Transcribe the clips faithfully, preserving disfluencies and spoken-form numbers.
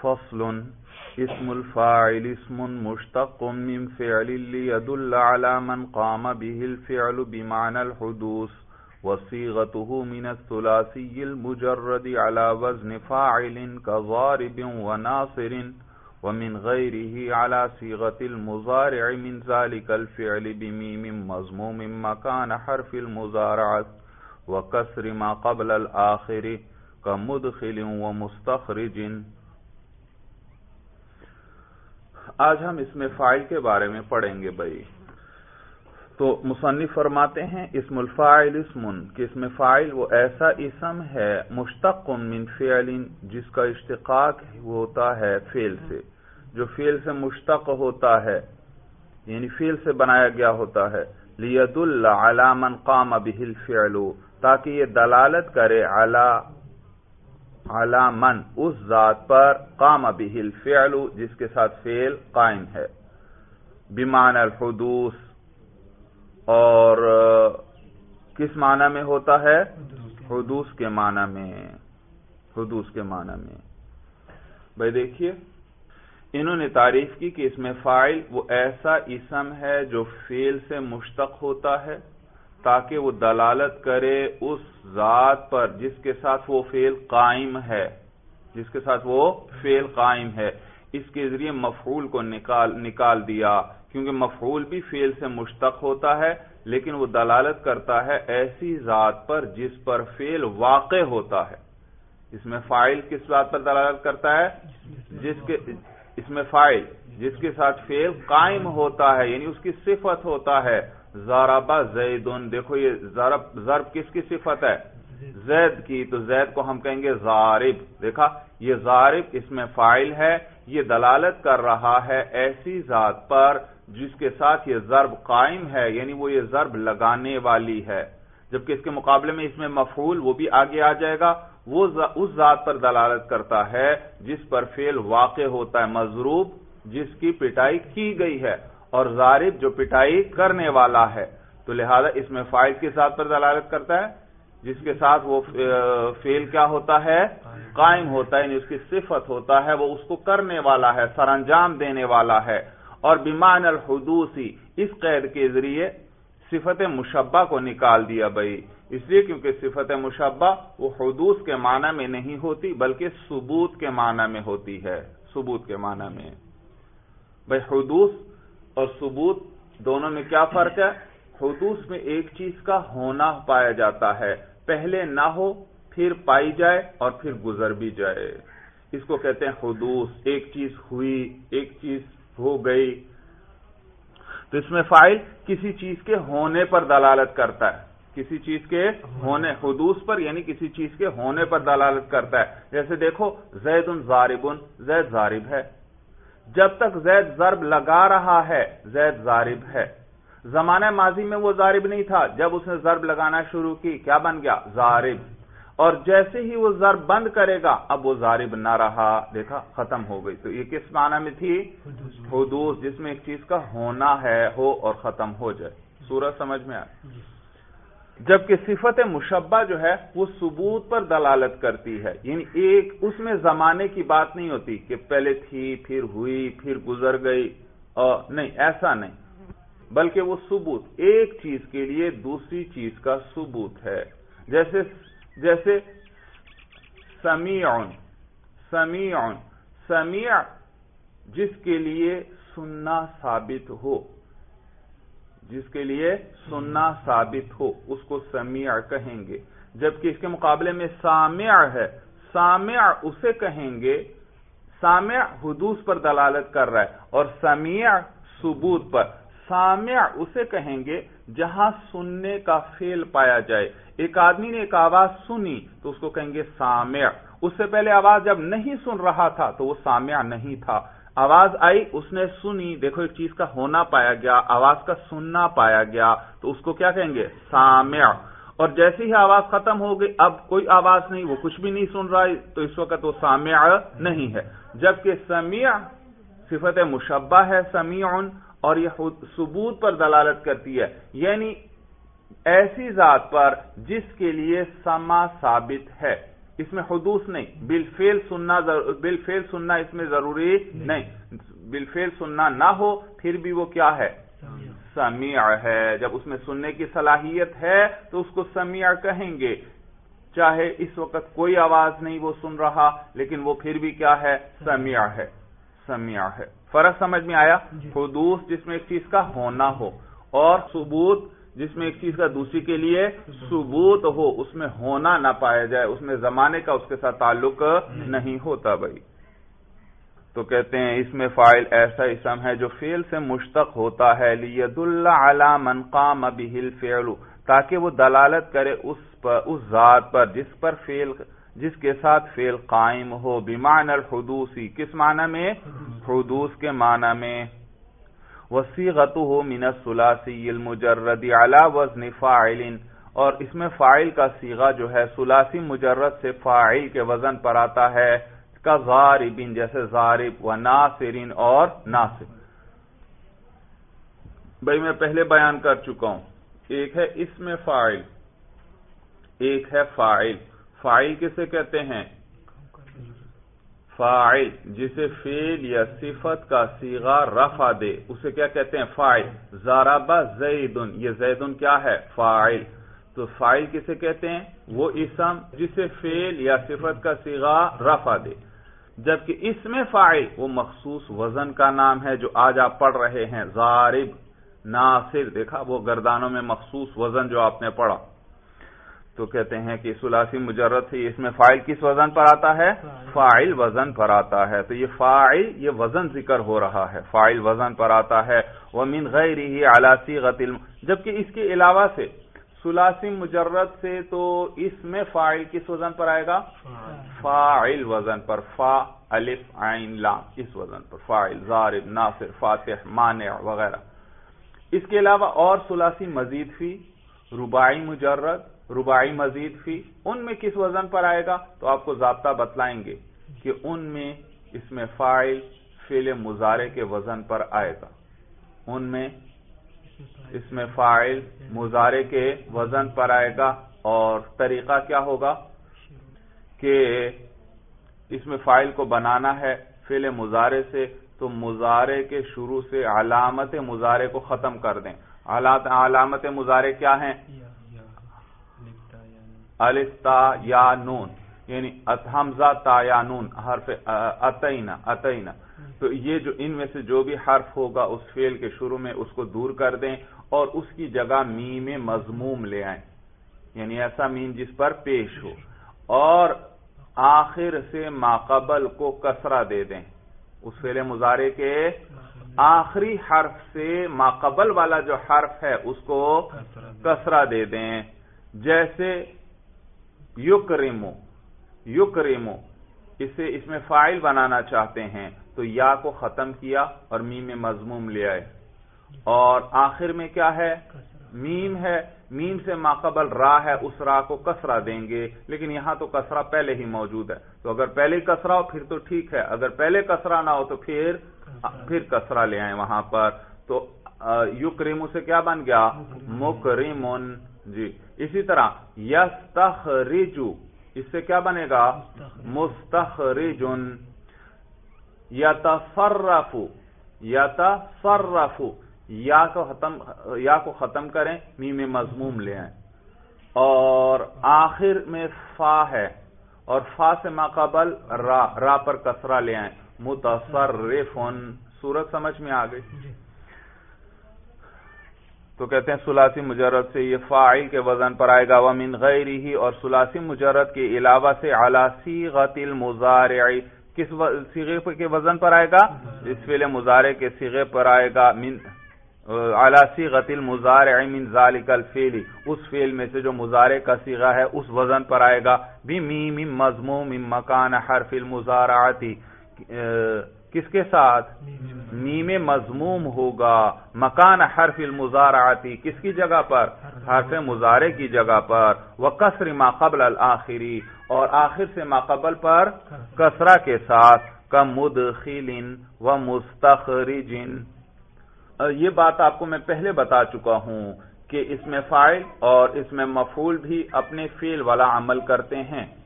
فصل اسم الفاعل اسم مشتق من فعل ليدل على من قام به الفعل بمعنى الحدوث وصيغته من الثلاثي المجرد على وزن فاعل كضارب وناصر ومن غيره على صيغة المضارع من ذلك الفعل بميم مضموم مكان حرف المضارعة وكسر ما قبل الآخر كمدخل ومستخرج. آج ہم اسم فاعل کے بارے میں پڑھیں گے بھائی. تو مصنف فرماتے ہیں اسم الفاعل اسم کہ اسم فاعل وہ ایسا اسم ہے مشتق من فعل جس کا اشتقاق ہوتا ہے فعل سے، جو فعل سے مشتق ہوتا ہے یعنی فعل سے بنایا گیا ہوتا ہے. لیدل علی من قام به الفعل تاکہ یہ دلالت کرے علی علی من اس ذات پر قام به الفعل جس کے ساتھ فعل قائم ہے، بمعنی الحدوث اور کس معنی میں ہوتا ہے؟ حدوث کے معنی میں. حدوث کے معنی میں بھائی دیکھیے انہوں نے تعریف کی کہ اس میں فاعل وہ ایسا اسم ہے جو فعل سے مشتق ہوتا ہے تاکہ وہ دلالت کرے اس ذات پر جس کے ساتھ وہ فعل قائم ہے، جس کے ساتھ وہ فعل قائم ہے. اس کے ذریعے مفعول کو نکال نکال دیا کیونکہ مفعول بھی فعل سے مشتق ہوتا ہے لیکن وہ دلالت کرتا ہے ایسی ذات پر جس پر فعل واقع ہوتا ہے. اس میں فاعل کس بات پر دلالت کرتا ہے؟ جس کے اس میں فاعل جس کے ساتھ فعل قائم ہوتا ہے یعنی اس کی صفت ہوتا ہے. ضرب زیدن، دیکھو یہ ضرب ضرب کس کی صفت ہے؟ زید کی، تو زید کو ہم کہیں گے ضارب. دیکھا یہ ضارب اس میں فاعل ہے، یہ دلالت کر رہا ہے ایسی ذات پر جس کے ساتھ یہ ضرب قائم ہے یعنی وہ یہ ضرب لگانے والی ہے. جبکہ اس کے مقابلے میں اس میں مفعول وہ بھی آگے آ جائے گا، وہ اس ذات پر دلالت کرتا ہے جس پر فعل واقع ہوتا ہے، مضروب جس کی پٹائی کی گئی ہے اور ضارب جو پٹائی کرنے والا ہے. تو لہذا اس میں فاعل کی ذات پر دلالت کرتا ہے جس کے ساتھ وہ فعل کیا ہوتا ہے؟ قائم ہوتا ہے یعنی اس کی صفت ہوتا ہے، وہ اس کو کرنے والا ہے، سر انجام دینے والا ہے. اور بمعنی الحدوثی اس قید کے ذریعے صفت مشبہ کو نکال دیا بھائی، اس لیے کیونکہ صفت مشبہ وہ حدوث کے معنی میں نہیں ہوتی بلکہ ثبوت کے معنی میں ہوتی ہے. ثبوت کے معنی میں بھائی حدوث اور ثبوت دونوں میں کیا فرق ہے؟ حدوث میں ایک چیز کا ہونا پایا جاتا ہے، پہلے نہ ہو پھر پائی جائے اور پھر گزر بھی جائے، اس کو کہتے ہیں حدوث. ایک چیز ہوئی، ایک چیز ہو گئی. تو اس میں فاعل کسی چیز کے ہونے پر دلالت کرتا ہے، کسی چیز کے ہونے، حدوث پر یعنی کسی چیز کے ہونے پر دلالت کرتا ہے. جیسے دیکھو زید ضارب، زید ضارب ہے. جب تک زید ضرب لگا رہا ہے زید ضارب ہے. زمانہ ماضی میں وہ ضارب نہیں تھا، جب اس نے ضرب لگانا شروع کی کیا بن گیا؟ ضارب. اور جیسے ہی وہ ضرب بند کرے گا اب وہ ضارب نہ رہا، دیکھا ختم ہو گئی. تو یہ کس معنی میں تھی؟ حدوث، جس میں ایک چیز کا ہونا ہے، ہو اور ختم ہو جائے. سورج سمجھ میں آئے؟ جبکہ صفت مشبہ جو ہے وہ ثبوت پر دلالت کرتی ہے یعنی ایک اس میں زمانے کی بات نہیں ہوتی کہ پہلے تھی پھر ہوئی پھر گزر گئی، اور نہیں ایسا نہیں، بلکہ وہ ثبوت، ایک چیز کے لیے دوسری چیز کا ثبوت ہے. جیسے جیسے سمیع، سمیع سمیع جس کے لیے سننا ثابت ہو، جس کے لیے سننا ثابت ہو اس کو سمیع کہیں گے. جبکہ اس کے مقابلے میں سامع ہے، سامع اسے کہیں گے، سامع حدوث پر دلالت کر رہا ہے اور سمیع ثبوت پر. سامع اسے کہیں گے جہاں سننے کا فعل پایا جائے. ایک آدمی نے ایک آواز سنی تو اس کو کہیں گے سامع. اس سے پہلے آواز جب نہیں سن رہا تھا تو وہ سامع نہیں تھا. آواز آئی، اس نے سنی، دیکھو ایک چیز کا ہونا پایا گیا، آواز کا سننا پایا گیا، تو اس کو کیا کہیں گے؟ سامع. اور جیسے ہی آواز ختم ہو گئی اب کوئی آواز نہیں، وہ کچھ بھی نہیں سن رہا، تو اس وقت وہ سامع نہیں ہے. جبکہ سمیع صفت مشبہ ہے سمیع، اور یہ ثبوت پر دلالت کرتی ہے یعنی ایسی ذات پر جس کے لیے سماع ثابت ہے، اس میں حدوث نہیں، بالفعل سننا بالفعل سننا اس میں ضروری نہیں، بالفعل سننا نہ ہو پھر بھی وہ کیا ہے؟ سمیع ہے۔ جب اس میں سننے کی صلاحیت ہے تو اس کو سمیع کہیں گے، چاہے اس وقت کوئی آواز نہیں وہ سن رہا لیکن وہ پھر بھی کیا ہے؟ سمیع ہے، سمیع ہے۔ فرق سمجھ میں آیا؟ حدوث جس میں ایک چیز کا ہونا ہو، اور ثبوت جس میں ایک چیز کا دوسری کے لیے ثبوت ہو، اس میں ہونا نہ پایا جائے، اس میں زمانے کا اس کے ساتھ تعلق نہیں ہوتا بھائی۔ تو کہتے ہیں اس میں فاعل ایسا اسم ہے جو فعل سے مشتق ہوتا ہے، لیدل علی من قام به الفعل، تاکہ وہ دلالت کرے اس پر، اس ذات پر جس پر فعل، جس کے ساتھ فعل قائم ہو، بمعنی الحدوثی، کس معنی میں؟ حدوث کے معنی میں۔ وصیغته من الثلاثی المجرد علی وزن فاعل، اور اس میں فاعل کا صیغہ جو ہے ثلاثی مجرد سے فاعل کے وزن پر آتا ہے، کا ضارب، جیسے ضارب، و ناصر، اور ناصر۔ بھائی میں پہلے بیان کر چکا ہوں، ایک ہے اسم فاعل، ایک ہے فاعل۔ فاعل کسے کہتے ہیں؟ فاعل جسے فعل یا صفت کا صیغہ رفع دے اسے کیا کہتے ہیں؟ فاعل۔ ضرب زید، یہ زید کیا ہے؟ فاعل۔ تو فاعل کسے کہتے ہیں؟ وہ اسم جسے فعل یا صفت کا صیغہ رفع دے، جبکہ اسم فاعل وہ مخصوص وزن کا نام ہے جو آج آپ پڑھ رہے ہیں، ضارب، ناصر، دیکھا وہ گردانوں میں مخصوص وزن جو آپ نے پڑھا۔ تو کہتے ہیں کہ ثلاثی مجرد سے اس میں فاعل کس وزن پر آتا ہے؟ فاعل وزن پر آتا ہے۔ تو یہ فاعل یہ وزن ذکر ہو رہا ہے، فاعل وزن پر آتا ہے۔ ومن غیرہ علی صیغۃ الم، جبکہ اس کے علاوہ سے ثلاثی مجرد سے تو اس میں فاعل کس وزن پر آئے گا؟ فاعل وزن پر، فا الف عین لام، اس وزن پر فاعل، ضارب، ناصر، فاتح، مانع وغیرہ۔ اس کے علاوہ اور ثلاثی مزید فی، رباعی مجرد، رباعی مزید فی، ان میں کس وزن پر آئے گا؟ تو آپ کو ضابطہ بتلائیں گے کہ ان میں اس میں فاعل فعل مضارع کے وزن پر آئے گا، ان میں اس میں فاعل مضارع کے وزن پر آئے گا۔ اور طریقہ کیا ہوگا کہ اس میں فاعل کو بنانا ہے فعل مضارع سے، تو مضارع کے شروع سے علامت مضارع کو ختم کر دیں۔ علامت مضارع کیا ہیں؟ الف تا یا نون، یعنی حمزہ تا یا نون، حرف اتینا، اتینا۔ تو یہ جو ان میں سے جو بھی حرف ہوگا اس فعل کے شروع میں اس کو دور کر دیں اور اس کی جگہ میم مضموم لے آئیں، یعنی ایسا میم جس پر پیش ہو، اور آخر سے ماقبل کو کسرہ دے دیں۔ اس فعل مضارع کے آخری حرف سے ماقبل والا جو حرف ہے اس کو کسرہ دے دیں، جیسے یکرمو، یکرمو، اسے اس میں فاعل بنانا چاہتے ہیں تو یا کو ختم کیا اور میم مضموم لے آئے، اور آخر میں کیا ہے؟ میم ہے، میم سے ماقبل را ہے، اس را کو کسرہ دیں گے، لیکن یہاں تو کسرہ پہلے ہی موجود ہے، تو اگر پہلے کسرہ ہو پھر تو ٹھیک ہے، اگر پہلے کسرہ نہ ہو تو پھر پھر کسرہ لے آئیں وہاں پر۔ تو یکرمو سے کیا بن گیا؟ مکرمن۔ جی اسی طرح یستخرجو، اس سے کیا بنے گا؟ مستخرجن۔ یتصرف، یتصرف، یا کو ختم یا کو ختم کریں، میم مضموم لے آئیں، اور آخر میں فا ہے اور فا سے ماقبل را، را پر کسرہ لے آئیں، متصرفن۔ صورت سمجھ میں آ گئی؟ تو کہتے ہیں ثلاثی مجرد سے یہ فاعل کے وزن پر آئے گا، ومن غیرہ، اور ثلاثی مجرد کے علاوہ سے علی صیغۃ المضارع، کس صیغے کے وزن پر آئے گا؟ اس فعل مضارع کے صیغے پر آئے گا، من علی صیغۃ المضارع من ذلک الفعل، اس فعل میں سے جو مضارع کا صیغہ ہے اس وزن پر آئے گا، بمیم مضموم مکان حرف المضارعۃ، کس کے ساتھ؟ میم مضموم ہوگا مکان حرف المضارعۃ، کس کی جگہ پر؟ حرف مضارع کی جگہ پر، وکسر ما قبل الآخری، اور آخر سے ما قبل پر کسرہ کے ساتھ، کمدخل ومستخرج۔ یہ بات آپ کو میں پہلے بتا چکا ہوں کہ اس میں فاعل اور اس میں مفعول بھی اپنے فعل والا عمل کرتے ہیں،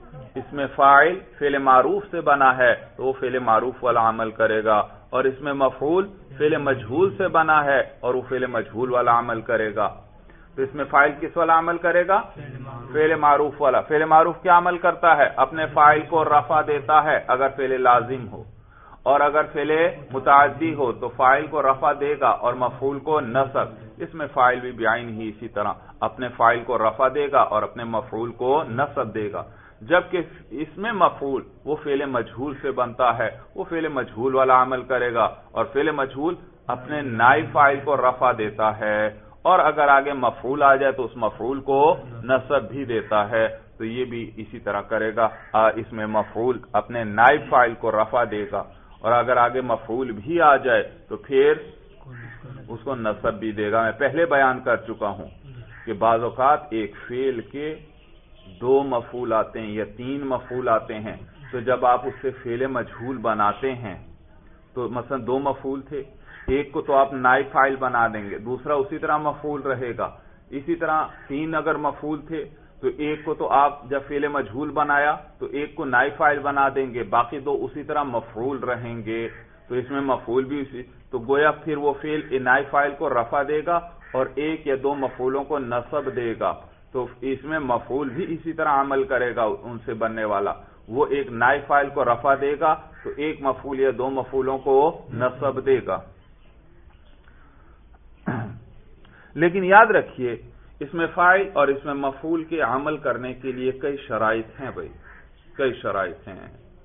اس میں فاعل فعل معروف سے بنا ہے تو وہ فعل معروف والا عمل کرے گا، اور اس میں مفعول فعل مجہول سے بنا ہے اور وہ فعل مجہول والا عمل کرے گا۔ تو اس میں فاعل کس والا عمل کرے گا؟ فعل معروف والا۔ فعل معروف کیا عمل کرتا ہے؟ اپنے فاعل کو رفع دیتا ہے اگر فعل لازم ہو، اور اگر فعل متعدی ہو تو فاعل کو رفع دے گا اور مفعول کو نصب۔ اس میں فاعل بھی بعین ہی اسی طرح اپنے فاعل کو رفع دے گا اور اپنے مفعول کو نصب دے گا، جبکہ اس میں مفعول وہ فعل مجہول سے بنتا ہے، وہ فعل مجہول والا عمل کرے گا، اور فعل مجہول اپنے نائب فاعل کو رفع دیتا ہے، اور اگر آگے مفعول آ جائے تو اس مفعول کو نصب بھی دیتا ہے۔ تو یہ بھی اسی طرح کرے گا، اس میں مفعول اپنے نائب فاعل کو رفع دے گا، اور اگر آگے مفعول بھی آ جائے تو پھر اس کو نصب بھی دے گا۔ میں پہلے بیان کر چکا ہوں کہ بعض اوقات ایک فعل کے دو مفعول آتے ہیں یا تین مفعول آتے ہیں، تو جب آپ اس سے فعل مجہول بناتے ہیں تو مثلا دو مفعول تھے، ایک کو تو آپ نائب فاعل بنا دیں گے، دوسرا اسی طرح مفعول رہے گا۔ اسی طرح تین اگر مفعول تھے تو ایک کو تو آپ جب فعل مجہول بنایا تو ایک کو نائب فاعل بنا دیں گے، باقی دو اسی طرح مفعول رہیں گے۔ تو اس میں مفعول بھی اسی، تو گویا پھر وہ فعل نائب فاعل کو رفع دے گا اور ایک یا دو مفعولوں کو نصب دے گا، تو اس میں مفعول بھی اسی طرح عمل کرے گا ان سے بننے والا، وہ ایک نائب فاعل کو رفع دے گا تو ایک مفعول یا دو مفعولوں کو نصب دے گا۔ لیکن یاد رکھیے اس میں فاعل اور اس میں مفعول کے عمل کرنے کے لیے کئی شرائط ہیں بھائی، کئی شرائط ہیں۔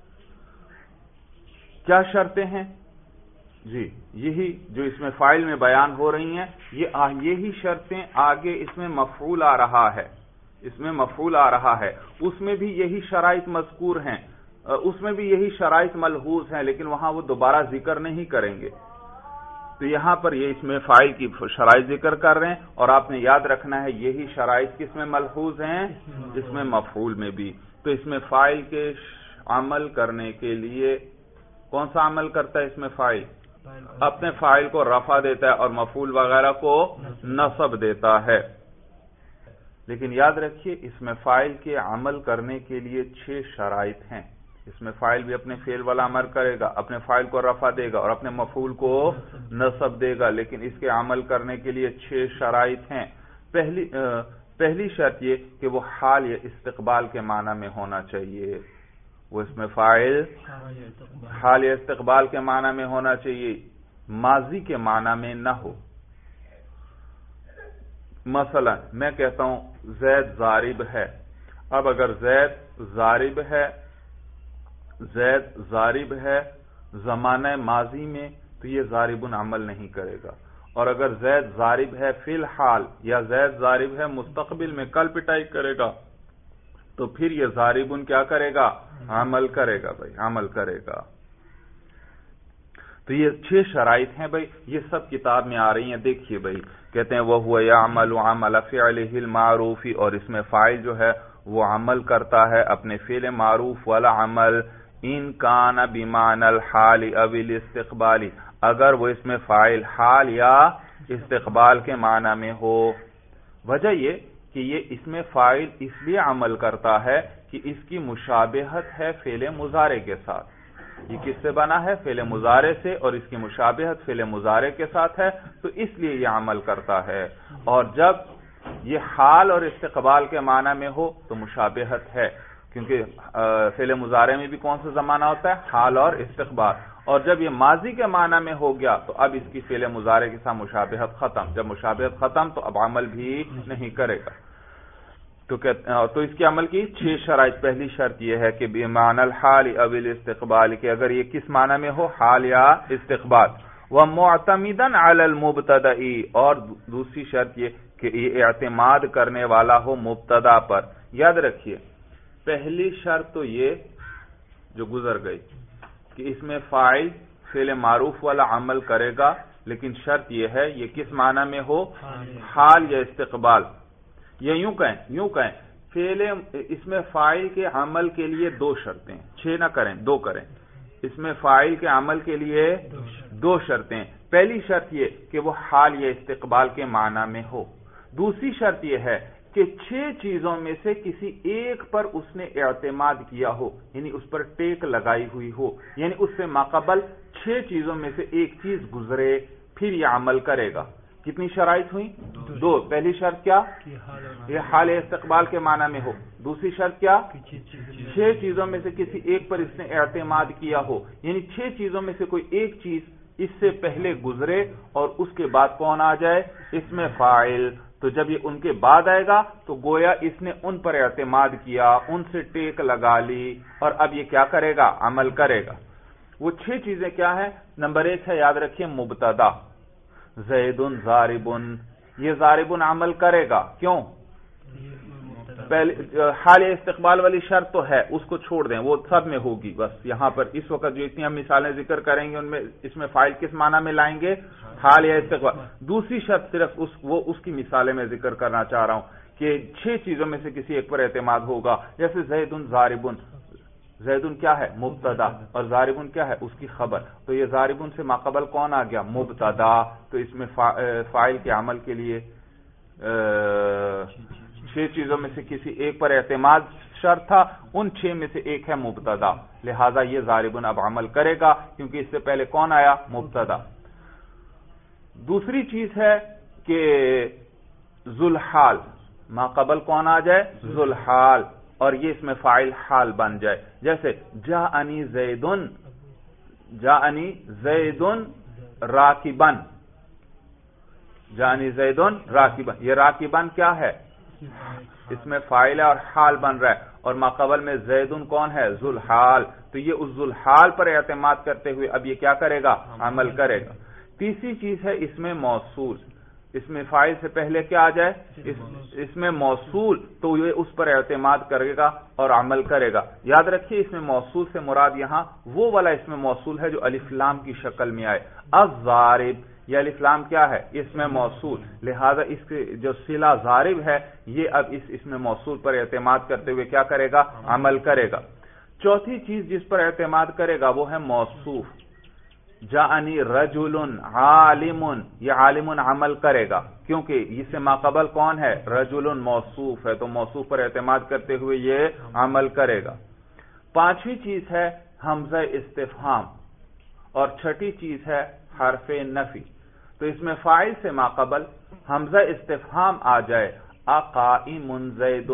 کیا شرطیں ہیں؟ جی یہی جو اس میں فاعل میں بیان ہو رہی ہیں، یہ یہی شرطیں آگے اس میں مفعول آ رہا ہے، اس میں مفعول آ رہا ہے، اس میں بھی یہی شرائط مذکور ہیں، اس میں بھی یہی شرائط ملحوظ ہیں، لیکن وہاں وہ دوبارہ ذکر نہیں کریں گے۔ تو یہاں پر یہ اس میں فاعل کی شرائط ذکر کر رہے ہیں، اور آپ نے یاد رکھنا ہے یہی شرائط کس میں ملحوظ ہیں؟ اس میں مفعول میں بھی۔ تو اس میں فاعل کے عمل کرنے کے لیے کون سا عمل کرتا ہے؟ اس میں فاعل اپنے فاعل کو رفع دیتا ہے اور مفعول وغیرہ کو نصب دیتا ہے۔ لیکن یاد رکھیے اس میں فاعل کے عمل کرنے کے لیے چھ شرائط ہیں۔ اس میں فاعل بھی اپنے فعل والا عمل کرے گا، اپنے فاعل کو رفع دے گا اور اپنے مفعول کو نصب دے گا، لیکن اس کے عمل کرنے کے لیے چھ شرائط ہیں۔ پہلی پہلی شرط یہ کہ وہ حال یا استقبال کے معنی میں ہونا چاہیے، وہ اس میں فاعل حال یا استقبال کے معنی میں ہونا چاہیے، ماضی کے معنی میں نہ ہو۔ مثلا میں کہتا ہوں زید ضارب ہے، اب اگر زید ضارب ہے زید ضارب ہے زمانہ ماضی میں تو یہ ضاربن عمل نہیں کرے گا، اور اگر زید ضارب ہے فی الحال یا زید ضارب ہے مستقبل میں کل پٹائی کرے گا تو پھر یہ ضاربن کیا کرے گا؟ عمل کرے گا بھائی، عمل کرے گا۔ تو یہ چھ شرائط ہیں بھائی، یہ سب کتاب میں آ رہی ہیں، دیکھیے بھائی کہتے ہیں وَهُوَ يَعْمَلُ عَمَلَ فِعْلِهِ الْمَعْرُوفِ، اور اس میں فاعل جو ہے وہ عمل کرتا ہے اپنے فعل معروف والا عمل، ان کان بمعنى الحال او الاستقبال، اگر وہ اس میں فاعل حال یا استقبال کے معنی میں ہو۔ وجہ یہ کہ یہ اس میں فاعل اس لیے عمل کرتا ہے کہ اس کی مشابہت ہے فعل مضارع کے ساتھ، یہ کس سے بنا ہے؟ فعل مضارع سے، اور اس کی مشابہت فعل مضارع کے ساتھ ہے، تو اس لیے یہ عمل کرتا ہے۔ اور جب یہ حال اور استقبال کے معنی میں ہو تو مشابہت ہے، کیونکہ فعل مضارع میں بھی کون سا زمانہ ہوتا ہے؟ حال اور استقبال، اور جب یہ ماضی کے معنی میں ہو گیا تو اب اس کی فعل مضارع کے ساتھ مشابہت ختم، جب مشابہت ختم تو اب عمل بھی نہیں کرے گا۔ تو تو اس کے عمل کی چھ شرائط، پہلی شرط یہ ہے کہ بمعنى الحال او الاستقبال، کہ اگر یہ کس معنی میں ہو؟ حال یا استقبال۔ ومعتمدا علی المبتدأ، اور دوسری شرط یہ کہ یہ اعتماد کرنے والا ہو مبتدا پر۔ یاد رکھیے پہلی شرط تو یہ جو گزر گئی کہ اس میں فاعل فعل معروف والا عمل کرے گا، لیکن شرط یہ ہے یہ کس معنی میں ہو؟ حال یا استقبال۔ یہ یوں کہیں یوں کہیں فعل اس میں فاعل کے عمل کے لیے دو شرطیں، چھ نہ کریں دو کریں، اس میں فاعل کے عمل کے لیے دو شرطیں۔ پہلی شرط یہ کہ وہ حال یا استقبال کے معنی میں ہو، دوسری شرط یہ ہے کہ چھ چیزوں میں سے کسی ایک پر اس نے اعتماد کیا ہو، یعنی اس پر ٹیک لگائی ہوئی ہو، یعنی اس سے ماقبل چھ چیزوں میں سے ایک چیز گزرے پھر یہ عمل کرے گا۔ کتنی شرائط ہوئی؟ دو۔ پہلی شرط کیا؟ یہ حال استقبال کے معنی میں ہو۔ دوسری شرط کیا؟ چھ چیزوں میں سے کسی ایک پر اس نے اعتماد کیا ہو، یعنی چھ چیزوں میں سے کوئی ایک چیز اس سے پہلے گزرے اور اس کے بعد کون آ جائے؟ اس میں فاعل۔ تو جب یہ ان کے بعد آئے گا تو گویا اس نے ان پر اعتماد کیا، ان سے ٹیک لگا لی، اور اب یہ کیا کرے گا؟ عمل کرے گا۔ وہ چھ چیزیں کیا ہیں؟ نمبر ایک ہے، یاد رکھیے، مبتدا، زید ضارب، یہ ضارب عمل کرے گا، کیوں؟ پہلے حال استقبال والی شرط تو ہے، اس کو چھوڑ دیں، وہ سب میں ہوگی، بس یہاں پر اس وقت جو اتنی ہم مثالیں ذکر کریں گے ان میں اس میں فاعل کس معنی میں لائیں گے؟ حال یا استقبال۔ دوسری شرط صرف اس وہ اس کی مثالیں میں ذکر کرنا چاہ رہا ہوں کہ چھ چیزوں میں سے کسی ایک پر اعتماد ہوگا، جیسے زید ضارب، زید کیا ہے؟ مبتدا، اور ضارب کیا ہے؟ اس کی خبر۔ تو یہ ضارب سے ماقبل کون آ گیا؟ مبتدا۔ تو اس میں فاعل کے عمل کے لیے چھ چیزوں میں سے کسی ایک پر اعتماد شرط تھا، ان چھ میں سے ایک ہے مبتدا، لہذا یہ ضارب اب عمل کرے گا کیونکہ اس سے پہلے کون آیا؟ مبتدا۔ دوسری چیز ہے کہ ذوالحال، ماقبل کون آ جائے؟ ذوالحال، اور یہ اس میں فاعل حال بن جائے، جیسے جاءنی زیدن، جاءنی زیدن راکبن، جاءنی زیدن راکبن، یہ راکبن کیا ہے؟ اس میں فاعل ہے اور حال بن رہا ہے، اور ماقبل میں زیدن کون ہے؟ ذوالحال۔ تو یہ اس ذوالحال پر اعتماد کرتے ہوئے اب یہ کیا کرے گا؟ عمل کرے گا۔ تیسری چیز ہے اس میں موصول، اس میں فاعل سے پہلے کیا آ جائے؟ اس, اس میں موصول، تو یہ اس پر اعتماد کرے گا اور عمل کرے گا۔ یاد رکھیے اس میں موصول سے مراد یہاں وہ والا اس میں موصول ہے جو الف لام کی شکل میں آئے۔ الضارب، یہ الف لام کیا ہے؟ اس میں موصول، لہذا اس کے جو صلہ ضارب ہے یہ اب اس اس میں موصول پر اعتماد کرتے ہوئے کیا کرے گا؟ عمل کرے گا۔ چوتھی چیز جس پر اعتماد کرے گا وہ ہے موصوف، جاءنی رجل عالم، یہ عالم عمل کرے گا کیونکہ اس سے ماقبل کون ہے؟ رجل موصوف ہے، تو موصوف پر اعتماد کرتے ہوئے یہ عمل کرے گا۔ پانچویں چیز ہے حمزہ استفہام، اور چھٹی چیز ہے حرف نفی۔ تو اس میں فاعل سے ماقبل حمزہ استفہام آ جائے، اقائم زید،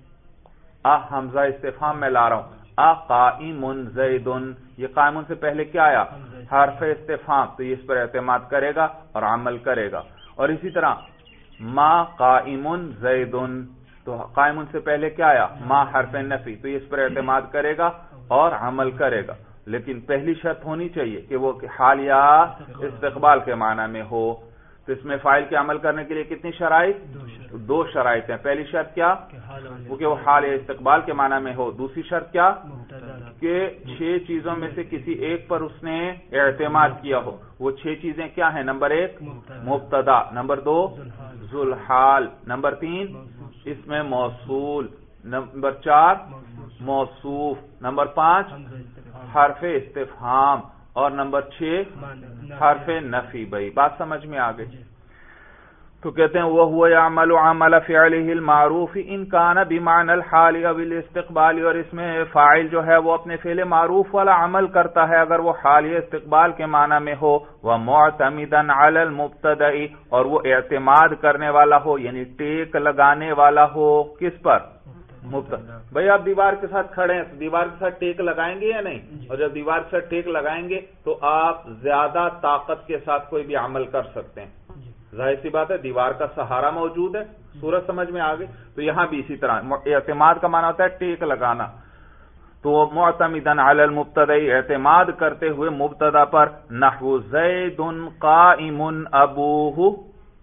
ا حمزہ استفہام میں لا رہا ہوں، اقائم زید، یہ قائم سے پہلے کیا آیا؟ حرف استفہام، تو یہ اس پر اعتماد کرے گا اور عمل کرے گا۔ اور اسی طرح ما قائم زید، تو قائم سے پہلے کیا آیا؟ ما حرف نفی، تو یہ اس پر اعتماد کرے گا اور عمل کرے گا، لیکن پہلی شرط ہونی چاہیے کہ وہ حال یا استقبال کے معنی میں ہو۔ تو اس میں فاعل کے عمل کرنے کے لیے کتنی شرائط؟ دو شرائط ہیں۔ پہلی شرط کیا؟ وہ کہ وہ حال یا استقبال کے معنی میں ہو۔ دوسری شرط کیا؟ کہ چھ چیزوں میں سے کسی ایک پر اس نے اعتماد کیا ہو۔ وہ چھ چیزیں کیا ہیں؟ نمبر ایک مبتدا، نمبر دو ذوالحال، نمبر تین اس میں موصول، نمبر چار موصوف، نمبر پانچ حرف استفہام، اور نمبر چھ حرف نفی۔ بھائی بات سمجھ میں آ گئی؟ تو کہتے ہیں وَهُوَ يَعْمَلُ عَمَلَ فِعْلِهِ الْمَعْرُوفِ إِنْ كَانَ بِمَعْنَى الْحَالِ أَوِ الْاِسْتِقْبَالِ، اور اس میں فاعل جو ہے وہ اپنے فعل معروف والا عمل کرتا ہے اگر وہ حال یا استقبال کے معنی میں ہو، وَمُعْتَمِدًا عَلَى الْمُبْتَدَئِ، اور وہ اعتماد کرنے والا ہو یعنی ٹیک لگانے والا ہو، کس پر؟ مبتدا۔ بھائی آپ دیوار کے ساتھ کھڑے ہیں، دیوار کے ساتھ ٹیک لگائیں گے یا نہیں؟ اور جب دیوار کے ساتھ ٹیک لگائیں گے تو آپ زیادہ طاقت کے ساتھ کوئی بھی عمل کر سکتے ہیں، ظاہر سی بات ہے، دیوار کا سہارا موجود ہے، صورت سمجھ میں آ گئی۔ تو یہاں بھی اسی طرح اعتماد کا معنی ہوتا ہے ٹیک لگانا، تو معتمدن علی المبتدا، اعتماد کرتے ہوئے مبتدا پر، نحو زید قائم ابوہ،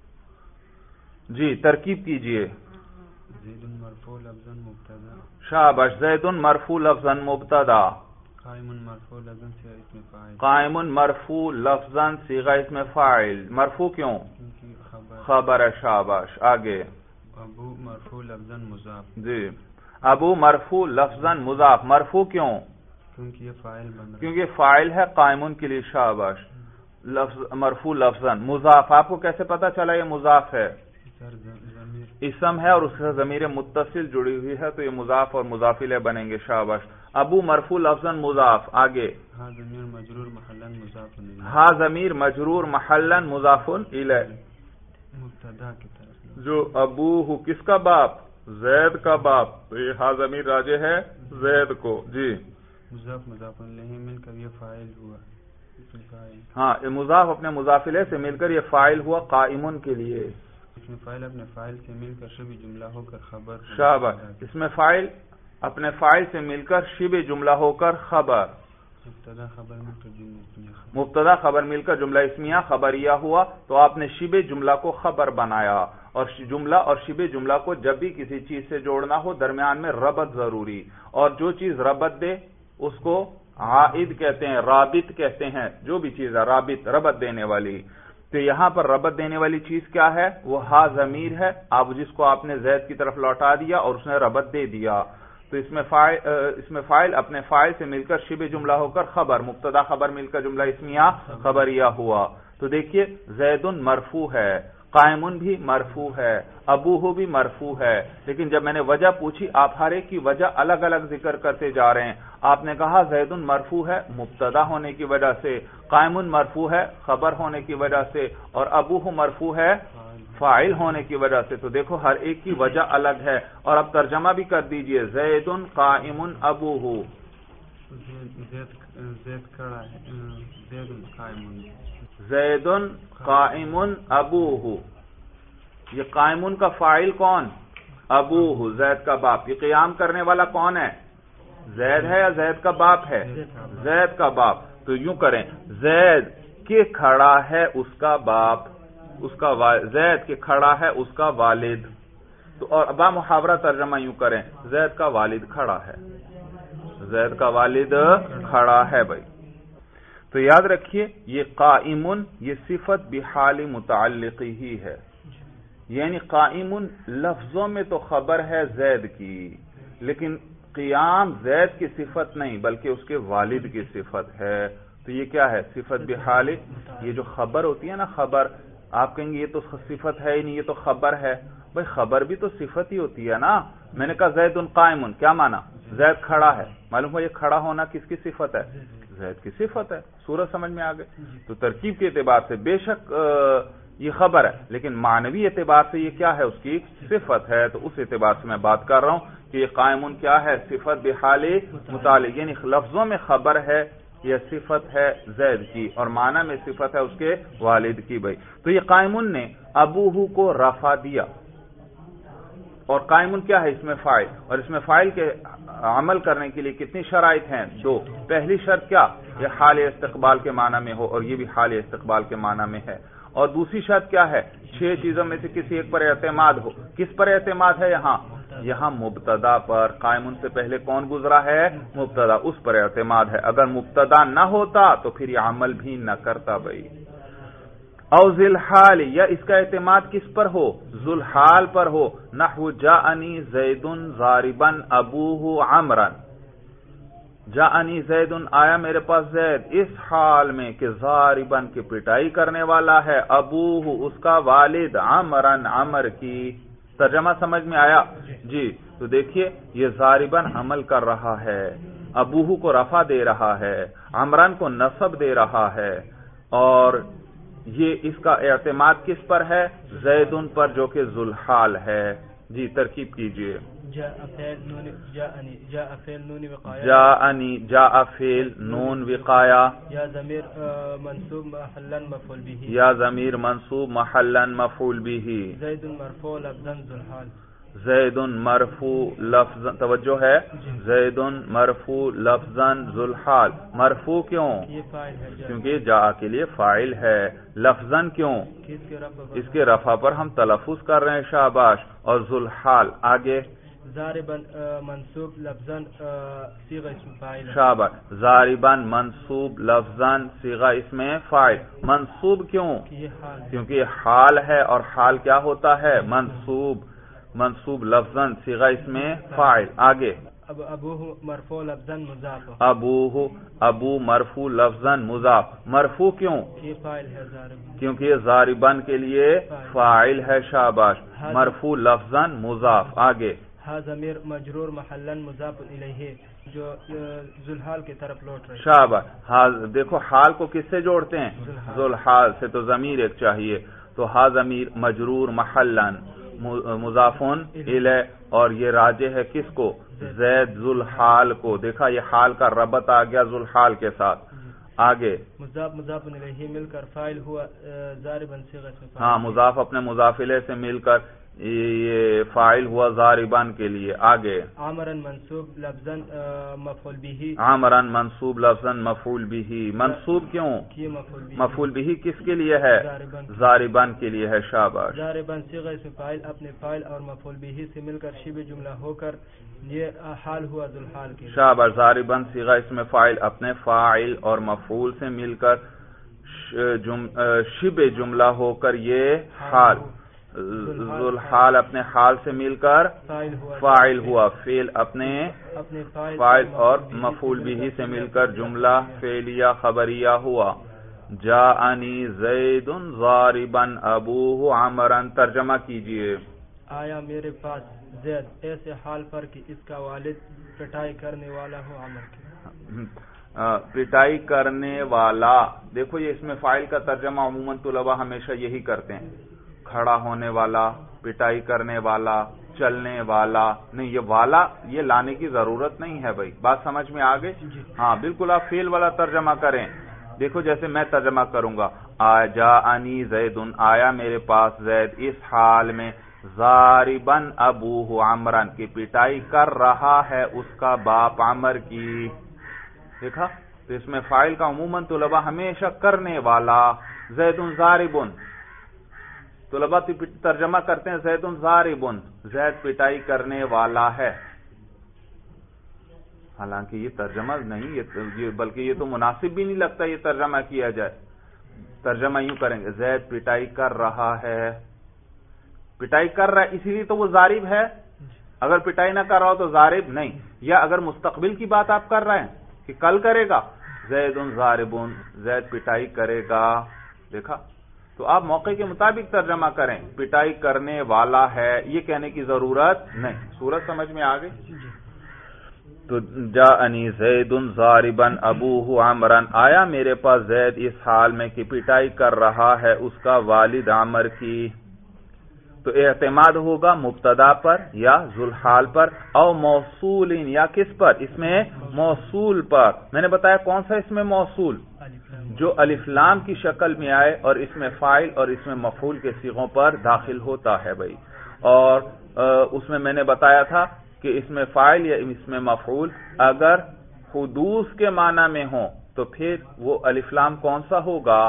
جی ترکیب کیجئے۔ زید مرفوع لفظاً مبتدا، شاباش، زید مرفوع لفظاً مبتدا، قائم مرفوع لفظاً صیغہ اسم فاعل، قائم مرفوع لفظاً صیغہ اسم فاعل، مرفوع کیوں؟ خبر خبر ہے، شاباش، آگے۔ ابو مرفوع لفظاً مضاف، جی ابو مرفوع لفظاً مضاف، مرفوع کیوں؟ کیونکہ یہ فاعل بن رہا ہے، کیونکہ فاعل ہے قائمن کے لیے، شاباش، لفظ مرفوع لفظاً مضاف، آپ کو کیسے پتا چلا یہ مضاف ہے؟ سر ضمیر اسم ہے اور اس سے ضمیر متصل جڑی ہوئی ہے تو یہ مضاف اور مضاف الیہ بنیں گے. شاباش. ابو مرفوع لفظاً مضاف. آگے ہاں ضمیر مجرور محلاً مضاف الیہ. ہاں ضمیر مجرور محلاً مضاف الیہ. مبتدا کی طرف جو ابو ہو کس کا باپ؟ زید کا باپ. تو یہ ہا ضمیر راجع ہے زید کو. جی مضاف مضاف الیہ مل کر یہ فاعل ہوا. ہاں مضاف اپنے مضاف الیہ سے مل کر یہ فاعل ہوا قائمن کے لیے. اس میں فاعل اپنے فاعل سے مل کر شبہ جملہ ہو کر خبر. شاباش. اس میں فاعل اپنے فاعل سے مل کر شبہ جملہ ہو کر خبر. مبتدا خبر مل کر جملہ مبتدا خبر مل کر جملہ اسمیہ خبریہ ہوا تو آپ نے شبہ جملہ کو خبر بنایا. اور جملہ اور شبہ جملہ کو جب بھی کسی چیز سے جوڑنا ہو درمیان میں ربط ضروری. اور جو چیز ربط دے اس کو عائد کہتے ہیں، رابط کہتے ہیں. جو بھی چیز ہے رابط ربط دینے والی. تو یہاں پر ربط دینے والی چیز کیا ہے؟ وہ ہا ضمیر ہے. آپ جس کو آپ نے زید کی طرف لوٹا دیا اور اس نے ربط دے دیا. تو اس میں فائل اس میں فائل اپنے فائل سے مل کر شبہ جملہ ہو کر خبر، مبتدا خبر مل کر جملہ اسمیہ خبریہ ہوا. تو دیکھیے زید مرفوع ہے، قائمن بھی مرفوع ہے، ابوہ بھی مرفوع ہے. لیکن جب میں نے وجہ پوچھی آپ ہر ایک کی وجہ الگ الگ ذکر کرتے جا رہے ہیں. آپ نے کہا زید مرفوع ہے مبتدا ہونے کی وجہ سے، قائمن مرفوع ہے خبر ہونے کی وجہ سے، اور ابوہ مرفوع ہے فاعل ہونے کی وجہ سے. تو دیکھو ہر ایک کی وجہ الگ ہے. اور اب ترجمہ بھی کر دیجئے زید قائم ابوہ. زید کھڑا ہے، زید قائم. زید قائم ابوہ. یہ قائمن کا فاعل کون؟ ابوہ، زید کا باپ. یہ قیام کرنے والا کون ہے؟ زید ہے یا زید کا باپ ہے؟ زید کا باپ. تو یوں کریں زید کے کھڑا ہے اس کا باپ، اس کا زید کے کھڑا ہے اس کا والد. تو اور با محاورہ ترجمہ یوں کریں زید کا والد کھڑا ہے، زید کا والد کھڑا ہے. بھائی تو یاد رکھیے یہ قائمن یہ صفت بحال متعلقی ہی ہے. یعنی قائمن لفظوں میں تو خبر ہے زید کی، لیکن قیام زید کی صفت نہیں بلکہ اس کے والد کی صفت ہے. تو یہ کیا ہے؟ صفت بحال. یہ جو خبر ہوتی ہے نا خبر، آپ کہیں گے یہ تو صفت ہے ہی نہیں، یہ تو خبر ہے. بھائی خبر بھی تو صفت ہی ہوتی ہے نا. میں نے کہا زید قائم، کیا مانا؟ زید کھڑا ہے. معلوم ہو یہ کھڑا ہونا کس کی صفت ہے؟ زید کی صفت ہے. صورت سمجھ میں آ گئی. تو ترکیب کے اعتبار سے بے شک یہ خبر ہے، لیکن معنوی اعتبار سے یہ کیا ہے؟ اس کی صفت ہے. تو اس اعتبار سے میں بات کر رہا ہوں کہ یہ قائمن کیا ہے؟ صفت بحال متعلق، یعنی لفظوں میں خبر ہے یہ صفت ہے زید کی اور معنی میں صفت ہے اس کے والد کی. بھائی تو یہ قائمن نے ابوہ کو رفع دیا. اور قائمن کیا ہے؟ اس میں فاعل. اور اس میں فاعل کے عمل کرنے کے لیے کتنی شرائط ہیں؟ دو. پہلی شرط کیا؟ یہ حال استقبال کے معنی میں ہو، اور یہ بھی حال استقبال کے معنی میں ہے. اور دوسری شرط کیا ہے؟ چھ چیزوں میں سے کسی ایک پر اعتماد ہو. کس پر اعتماد ہے یہاں؟ یہاں مبتدا پر. قائمن سے پہلے کون گزرا ہے؟ مبتدا. اس پر اعتماد ہے. اگر مبتدا نہ ہوتا تو پھر یہ عمل بھی نہ کرتا. بھائی او ذل حال، یا اس کا اعتماد کس پر ہو؟ ذل حال پر ہو. نحو جاءنی زید ضاربا ابوہ عمرا. جاءنی زید آیا میرے پاس زید اس حال میں کہ ضاربا کی پٹائی کرنے والا ہے، ابوہ اس کا والد، عمرا عمر کی. ترجمہ سمجھ میں آیا؟ جی. تو دیکھیے یہ ضاربا عمل کر رہا ہے، ابوہ کو رفع دے رہا ہے، عمران کو نصب دے رہا ہے. اور یہ اس کا اعتماد کس پر ہے؟ زید پر جو کہ ذوالحال ہے. جی ترکیب کیجئے. جاءنی جاء فعل نون وقایا، یا ضمیر منصوب محلا مفعول به، یا ضمیر منصوب محلا مفعول به. زید مرفوع لفظا ذوالحال، زید مرفوع لفظا. توجہ ہے زید مرفوع لفظا ذوالحال. مرفوع کیوں؟ یہ فاعل ہے کیونکہ جاء کے لیے فاعل ہے. لفظا کیوں؟ اس کے رفع پر ہم تلفظ کر رہے ہیں. شاباش. اور ذوالحال آگے ضاربا منصوب لفظا صیغہ اسم فاعل. شاباش. ضاربا منصوب لفظا صیغہ اسم فاعل. منصوب کیوں؟ یہ حال ہے. کیونکہ یہ حال ہے اور حال کیا ہوتا ہے؟ منصوب. منصوب لفظاً صیغہ اسم فاعل. آگے اب ابوہ مرفوع لفظاً مضاف. ابوہ ابو مرفوع لفظاً مضاف. مرفوع کیوں؟ یہ فاعل ہے ضارب کیونکہ یہ ضاربن کے لیے فاعل ہے. شاباش. مرفوع لفظاً مضاف. آگے ہا ضمیر مجرور محلا مضاف الیہ جو ذوالحال کی طرف لوٹ رہے. شاباش. دیکھو حال کو کس سے جوڑتے ہیں؟ ذوالحال سے. تو ضمیر ایک چاہیے. تو ہا ضمیر مجرور محلا مضافون الیہ اور یہ راجع ہے کس کو؟ زید ذوالحال کو. دیکھا یہ حال کا ربط آ گیا ذوالحال کے ساتھ. آگے مضاف مضاف الیہ مل کر فاعل ہوا ضاربا صیغہ سے. ہاں مضاف اپنے مضاف الیہ سے مل کر یہ فاعل ہوا ضاربان کے لیے. آگے عامرن منصوب لفظاً مفعول به. عامرن منصوب لفظاً مفعول به. منصوب کیوں؟ مفعول به کس کے لیے ہے؟ ضاربان کے لیے ہے. شاباش. ضاربان صیغہ سے فاعل اپنے فاعل اور مفعول به سے مل کر شبہ جملہ ہو کر یہ حال ہوا ذوالحال کے. شاباش. ضاربان صیغہ اس میں فاعل اپنے فاعل اور مفعول سے مل کر شبہ جملہ ہو کر یہ حال. ذوالحال اپنے حال سے مل کر فاعل ہوا. فعل اپنے فاعل اور مفعول به سے مل کر جملہ فعلیہ خبریہ ہوا. جاءنی زید ضاربا ابوہ عمرا. ترجمہ کیجئے. آیا میرے پاس زید ایسے حال پر کہ اس کا والد پٹائی کرنے والا ہو عمر کے. پٹائی کرنے والا. دیکھو یہ اس میں فاعل کا ترجمہ عموماً طلباء ہمیشہ یہی کرتے ہیں. کھڑا ہونے والا، پٹائی کرنے والا، چلنے والا. نہیں یہ والا یہ لانے کی ضرورت نہیں ہے بھائی. بات سمجھ میں آگے؟ ہاں بالکل آپ فعل والا ترجمہ کریں. دیکھو جیسے میں ترجمہ کروں گا جاءنی زید. آیا میرے پاس زید اس حال میں ضاربا ابوہ عمرا کی پٹائی کر رہا ہے اس کا باپ عمر کی. دیکھا تو اس میں فاعل کا عموماً طلباء ہمیشہ کرنے والا. زید ضارب. طلباء ترجمہ کرتے ہیں زید ضارب. زید پٹائی کرنے والا ہے. حالانکہ یہ ترجمہ نہیں یہ بلکہ یہ تو مناسب بھی نہیں لگتا یہ ترجمہ کیا جائے. ترجمہ یوں کریں گے زید پٹائی کر رہا ہے. پٹائی کر رہا ہے اسی لیے تو وہ ضارب ہے. اگر پٹائی نہ کر رہا ہو تو ضارب نہیں. یا اگر مستقبل کی بات آپ کر رہے ہیں کہ کل کرے گا زید ضارب. زید پٹائی کرے گا. دیکھا تو آپ موقع کے مطابق ترجمہ کریں. پٹائی کرنے والا ہے یہ کہنے کی ضرورت نہیں. صورت سمجھ میں آ گئی؟ تو جاءنی زید ضاربا ابوہ عمرا. آیا میرے پاس زید اس حال میں کہ پٹائی کر رہا ہے اس کا والد عمر کی. تو اعتماد ہوگا مبتدا پر یا ذوالحال پر او موصول یا کس پر؟ اس میں موصول پر. میں نے بتایا کون سا اس میں موصول جو الف لام کی شکل میں آئے اور اس میں فاعل اور اس میں مفعول کے صیغوں پر داخل ہوتا ہے بھائی. اور اس میں میں نے بتایا تھا کہ اس میں فاعل یا اس میں مفعول اگر حدوث کے معنی میں ہوں تو پھر وہ الف لام کون سا ہوگا؟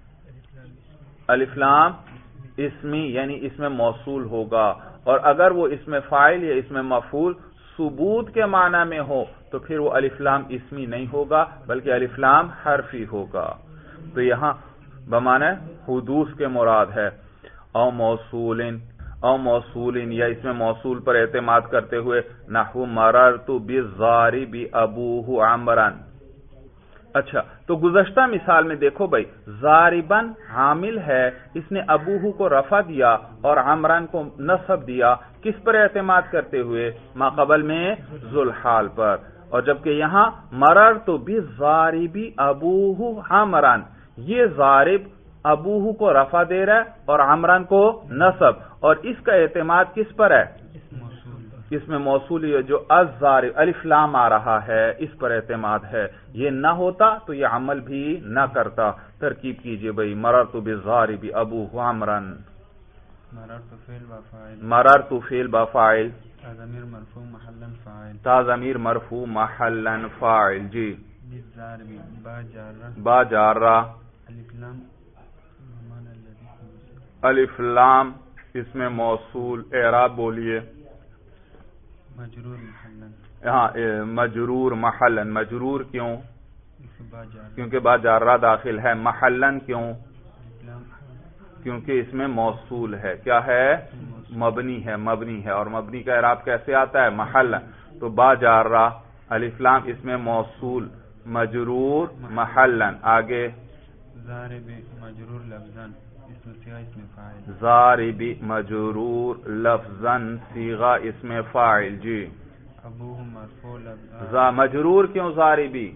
الف لام اسمی یعنی اس میں موصول ہوگا. اور اگر وہ اس میں فاعل یا اس میں مفعول ثبوت کے معنی میں ہو تو پھر وہ الف لام اسمی نہیں ہوگا بلکہ الف لام حرفی ہوگا. تو یہاں بمعنی حدوث کے مراد ہے. او موصول او موصول یا اس میں موصول پر اعتماد کرتے ہوئے نحو مررت بالضارب ابوہ عمرا. اچھا تو گزشتہ مثال میں دیکھو بھائی ضاربن عامل ہے. اس نے ابوہ کو رفع دیا اور عمران کو نصب دیا. کس پر اعتماد کرتے ہوئے؟ ما قبل میں ذوالحال پر. اور جبکہ یہاں مررت بالضارب ابوہ عمران یہ ضارب ابوہ کو رفع دے رہا ہے اور عمران کو نصب. اور اس کا اعتماد کس پر ہے؟ اس میں موصول جو الضارب الف لام آ رہا ہے اس پر اعتماد ہے. یہ نہ ہوتا تو یہ عمل بھی نہ کرتا. ترکیب کیجئے بھئی مررت بالضارب ابوہ عمرا. مررت فعل و فاعل. مررت فعل و فاعل. تا ضمیر مرفوع محلا فاعل. تا ضمیر مرفوع محلا فاعل. جی بالضارب با جارہ. با جارہ. الف لام الف لام اس میں موصول. اعراب بولیے. مجرور محلا. ہاں مجرور محلا. مجرور کیوں؟ کیونکہ با جارہ داخل ہے. محلا کیوں؟ کیونکہ اس میں موصول ہے. کیا ہے؟ مبنی ہے. مبنی ہے اور مبنی کا اعراب کیسے آتا ہے؟ محلا. تو با جارہ الف لام اس میں موصول مجرور محلن. آگے ضارب مجرور لفظاً اسم صیغہ اسم فاعل. ضارب مجرور لفظاً صیغہ اسم فاعل. جی ابوہ مرفوع لفظاً. ذا مجرور کیوں ضاربی؟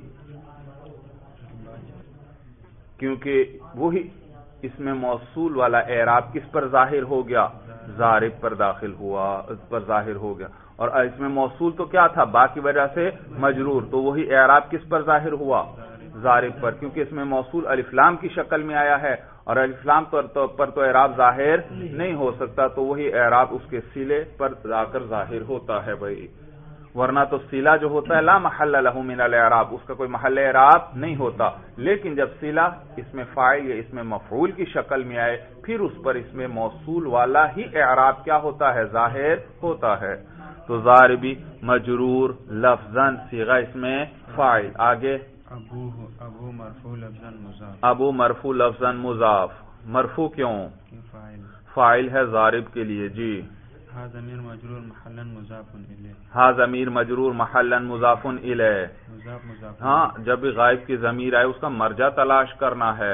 کیونکہ وہی اس میں موصول والا اعراب کس پر ظاہر ہو گیا؟ ضارب پر داخل ہوا، اس پر ظاہر ہو گیا. اور اس میں موصول تو کیا تھا؟ با کی وجہ سے مجرور، تو وہی اعراب کس پر ظاہر ہوا؟ ضارب پر، کیونکہ اس میں موصول الف لام کی شکل میں آیا ہے اور الف لام پر تو اعراب ظاہر نہیں ہو سکتا، تو وہی اعراب اس کے صلے پر جا کر ظاہر ہوتا ہے بھائی. ورنہ تو صلہ جو ہوتا ہے لا محل لہ من الاعراب، اس کا کوئی محل اعراب نہیں ہوتا. لیکن جب صلہ اس میں فاعل یا اس میں مفعول کی شکل میں آئے پھر اس پر اس میں موصول والا ہی اعراب کیا ہوتا ہے؟ ظاہر ہوتا ہے. تو ضاربی مجرور لفظاً صیغہ اس میں فاعل. آگے ابوہ ابو مرفوع لفظاً مضاف. ابو مرفوع لفظاً مضاف. مرفوع کیوں؟ فاعل فاعل ہے ضارب کے لیے. جی ہا ضمیر مجرور محلا مضاف الیہ. ہا ضمیر مجرور محلا مضاف الیہ. مضاف مضاف. ہاں جب بھی غائب کی ضمیر آئے اس کا مرجع تلاش کرنا ہے.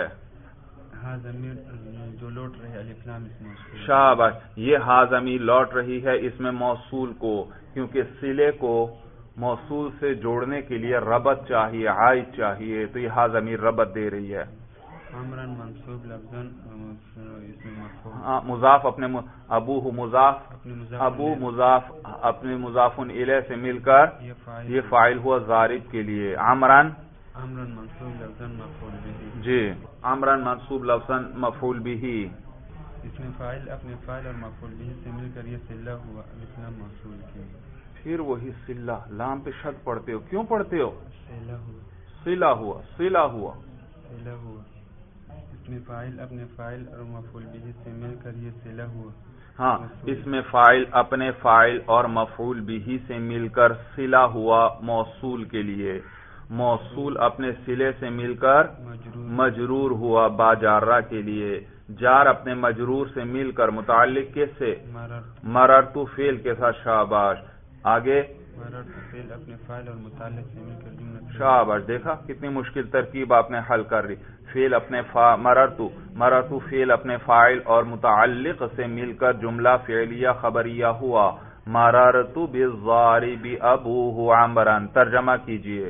ہا ضمیر جو لوٹ رہی الف لام اس میں شاباش. یہ ہا ضمیر لوٹ رہی ہے اس میں موصول کو، کیونکہ صلے کو موصول سے جوڑنے کے لیے ربط چاہیے، عائد چاہیے، تو یہ ہا ضمیر ربط دے رہی ہے. عمران منصوب لفظاً اسم مرفوع. ہاں مضاف اپنے ابو مضاف اپنے ابو مضاف اپنے مضاف الیہ سے مل کر یہ فاعل ہوا ضارب کے لیے. عمران عمران منصوب لفظاً مفعول به. جی عمران منصوب لفظاً مفعول به. اس میں فاعل اپنے فاعل اور مفعول به سے مل کر یہ صلہ ہوا الف لام موصول کی. پھر وہی صلہ لام پہ شد پڑھتے ہو، کیوں پڑھتے ہو؟ صلہ ہوا صلہ ہوا صلہ ہوا صلہ ہوا. اس میں فاعل اپنے فاعل اور مفعول به سے مل کر یہ صلہ ہوا. ہاں اس میں فاعل اپنے فاعل اور مفعول به سے مل کر صلہ ہوا موصول کے لیے. موصول اپنے صلے سے مل کر مجرور ہوا با جارہ کے لیے. جار اپنے مجرور سے مل کر متعلق کس سے؟ مررتو فعل کے ساتھ. شاباش. آگے مررتو فعل اپنے فاعل اور متعلق سے مل کر جملہ. شاباش. دیکھا کتنی مشکل ترکیب آپ نے حل کر لی. فعل اپنے فا مررتو مررتو فعل اپنے فاعل اور متعلق سے مل کر جملہ فعلیہ خبریہ ہوا. مررتو بالضارب ابوہ عمران. ترجمہ کیجئے.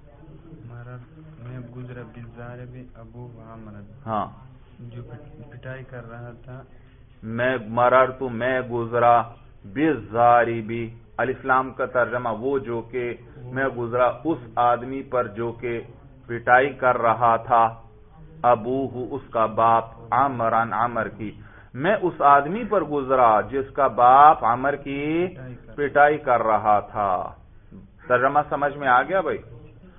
میں گزرا بالضارب ابوہ عمران. ہاں جو پٹائی کر رہا تھا. میں مررتو میں گزرا بالضارب الف لام کا ترجمہ وہ جو کہ میں گزرا اس آدمی پر جو کہ پٹائی کر رہا تھا. ابوہ اس کا باپ عمران عمر کی. میں اس آدمی پر گزرا جس کا باپ عمر کی پٹائی کر رہا تھا. ترجمہ سمجھ میں آ گیا بھائی؟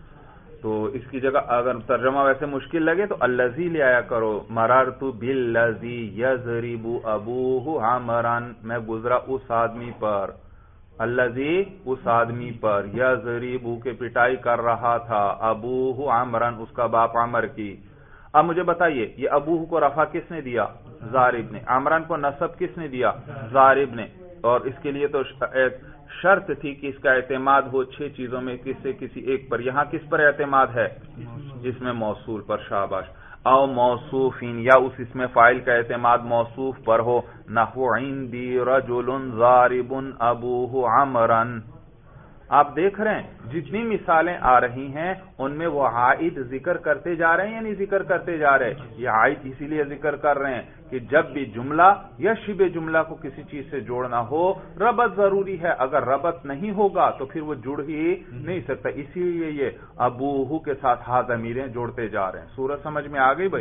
تو اس کی جگہ اگر ترجمہ ویسے مشکل لگے تو الذی لے آیا کرو. مررت بالذی یضرب ابوہ عمران. میں گزرا اس آدمی پر، الذی اس آدمی پر، یضرب کے پٹائی کر رہا تھا، ابوہ عمران اس کا باپ عمر کی. اب مجھے بتائیے یہ ابوہ کو رفع کس نے دیا؟ ضارب نے. عمران کو نصب کس نے دیا؟ ضارب نے. اور اس کے لیے تو شرط تھی کہ اس کا اعتماد ہو چھ چیزوں میں کس سے کسی ایک پر. یہاں کس پر اعتماد ہے؟ جس میں موصول پر. شاباش. او موصوفین یا اس اسم فاعل کا اعتماد موصوف پر ہو. نحو عندی رجل ضارب ابوہ عمران. آپ دیکھ رہے ہیں جتنی مثالیں آ رہی ہیں ان میں وہ عائد ذکر کرتے جا رہے ہیں یا نہیں ذکر کرتے جا رہے؟ یہ عائد اسی لیے ذکر کر رہے ہیں کہ جب بھی جملہ یا شبہ جملہ کو کسی چیز سے جوڑنا ہو ربط ضروری ہے. اگر ربط نہیں ہوگا تو پھر وہ جڑ ہی نہیں سکتا. اسی لیے یہ ابوہ کے ساتھ ہا ضمیریں جوڑتے جا رہے ہیں. سورج سمجھ میں آ گئی بھائی؟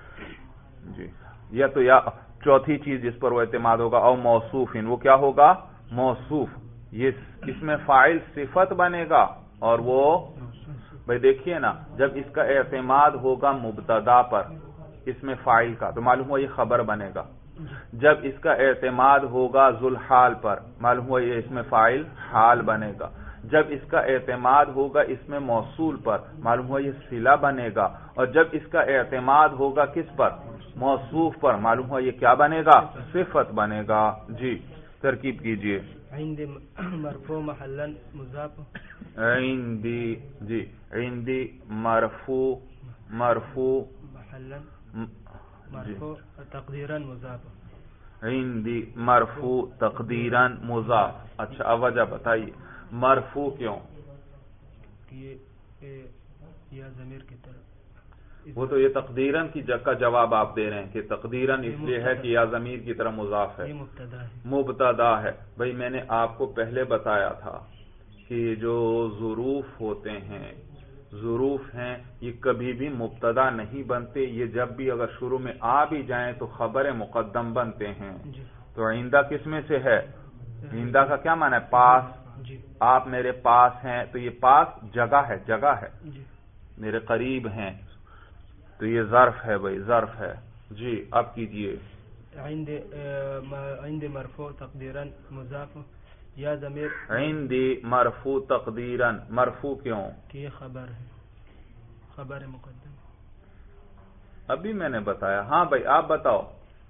جی. یا تو یا چوتھی چیز جس پر وہ اعتماد ہوگا او موصوفین، وہ کیا ہوگا؟ موصوف. یہ اس میں فاعل صفت بنے گا اور وہ بھائی دیکھیے نا جب اس کا اعتماد ہوگا مبتدا پر اس میں فاعل کا تو معلوم ہوا یہ خبر بنے گا. جب اس کا اعتماد ہوگا ذوالحال پر معلوم ہوا یہ اس میں فاعل حال بنے گا. جب اس کا اعتماد ہوگا اس میں موصول پر معلوم ہوا یہ صلہ بنے گا. اور جب اس کا اعتماد ہوگا کس پر؟ موصوف پر معلوم ہوا یہ کیا بنے گا؟ صفت بنے گا. جی ترکیب کیجئے. عندي مرفوع محلا مضاف عندي جی عندي مرفوع مرفوع محلا م- مرفوع تقدیرا مضاف عندي مرفوع تقدیرا مضاف. اچھا اب وجہ بتائیے مرفوع کیوں؟ یہ اے، یا ضمیر کی طرف وہ تو یہ تقدیراً کی جگہ کا جواب آپ دے رہے ہیں کہ تقدیراً اس لیے ہے کہ یا ضمیر کی طرح مضاف ہے، یہ مبتدا ہے. مبتدا ہے. بھئی میں نے آپ کو پہلے بتایا تھا کہ جو ظروف ہوتے ہیں ظروف ہیں یہ کبھی بھی مبتدا نہیں بنتے، یہ جب بھی اگر شروع میں آ بھی جائیں تو خبر مقدم بنتے ہیں. جی تو عندہ کس میں سے ہے؟ عندہ کا کیا معنی ہے؟ پاس. جی آپ میرے پاس ہیں تو یہ پاس جگہ ہے، جگہ ہے، جی میرے قریب ہیں تو یہ ظرف ہے بھائی، ظرف ہے. جی اب کیجئے. عند عند مرفوع تقدیرا مضاف یا ضمیر عندی مرفوع تقدیراً، مرفوع کیوں؟ کہ یہ خبر ہے، خبر مقدم. ابھی میں نے بتایا. ہاں بھائی آپ بتاؤ.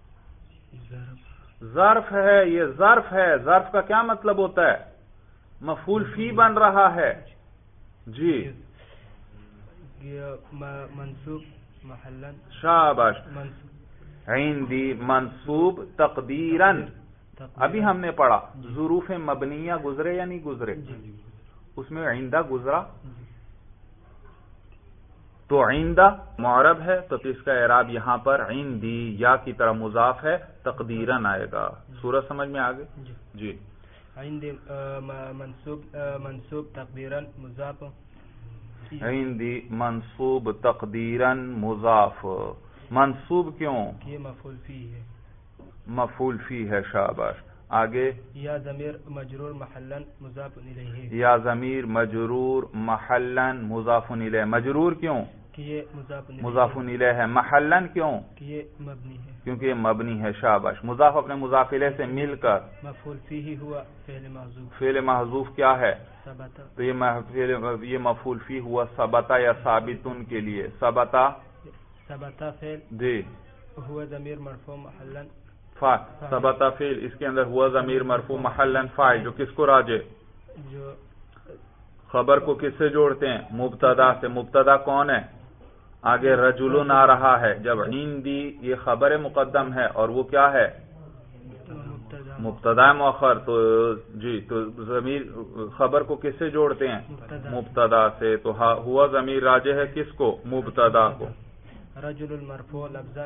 ظرف ظرف ہے، یہ ظرف ہے. ظرف کا کیا مطلب ہوتا ہے؟ مفعول فی بن رہا ہے. جی یہ منصوب محلا شاباش. منصوب عندی منصوب تقدیراً. ابھی ہم نے پڑھا ظروف مبنیہ گزرے یا نہیں گزرے؟ اس میں عندہ گزرا تو عندہ معرب ہے تو اس کا اعراب یہاں پر عندی یا کی طرح مضاف ہے، تقدیراً آئے گا. سورج سمجھ میں آگے؟ جی عند منصوب منصوب تقدیرا مضاف. عندی منصوب تقدیراً مضاف. منصوب کیوں؟ یہ مفعول فی ہے، مفعول فی ہے. شاباش. آگے یا ضمیر مجرور محلا مضاف الیہ. یا ضمیر مجرور محلا مضاف الیہ. مجرور کیوں؟ کہ یہ مضاف الیہ مضاف الیہ ہے. محلا کیوں؟ کہ یہ مبنی ہے، کیونکہ یہ مبنی ہے. شاباش. مضاف اپنے مضاف الیہ سے مل کر مفعول فیہ ہوا فعل محذوف فعل محذوف کیا ہے؟ ثبت. تو یہ مح- یہ مفعول فی ہوا ثبتا یا ثابتن کے لیے. ثبتا ثبت فعل جی ہوا ضمیر مرفوع محلا فا ثبتا فعل اس کے اندر ہوا ضمیر مرفوع محلا فاعل جو کس کو راجع؟ جو خبر کو کس سے جوڑتے ہیں؟ مبتدا سے. مبتدا کون ہے؟ آگے رجلن آ رہا ہے. جب عندی یہ خبر مقدم ہے اور وہ کیا ہے؟ مبتدا مبتدا مؤخر. تو جی تو ضمیر خبر کو کس سے جوڑتے ہیں؟ مبتدا سے. تو ہوا ضمیر راجع ہے کس کو؟ مبتدا کو. رجل المرفوع لفظا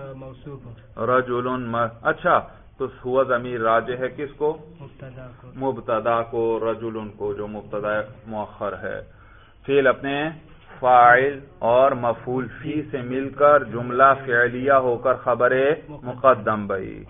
موصوف. رجل م- اچھا تو ہوا ضمیر راجع ہے کس کو؟ مبتدا کو. مبتدا کو. رجل کو جو مبتدا مؤخر ہے. فعل اپنے فاعل اور مفعول فی سے مل کر جملہ فعلیہ ہو کر خبر مقدم بھئی.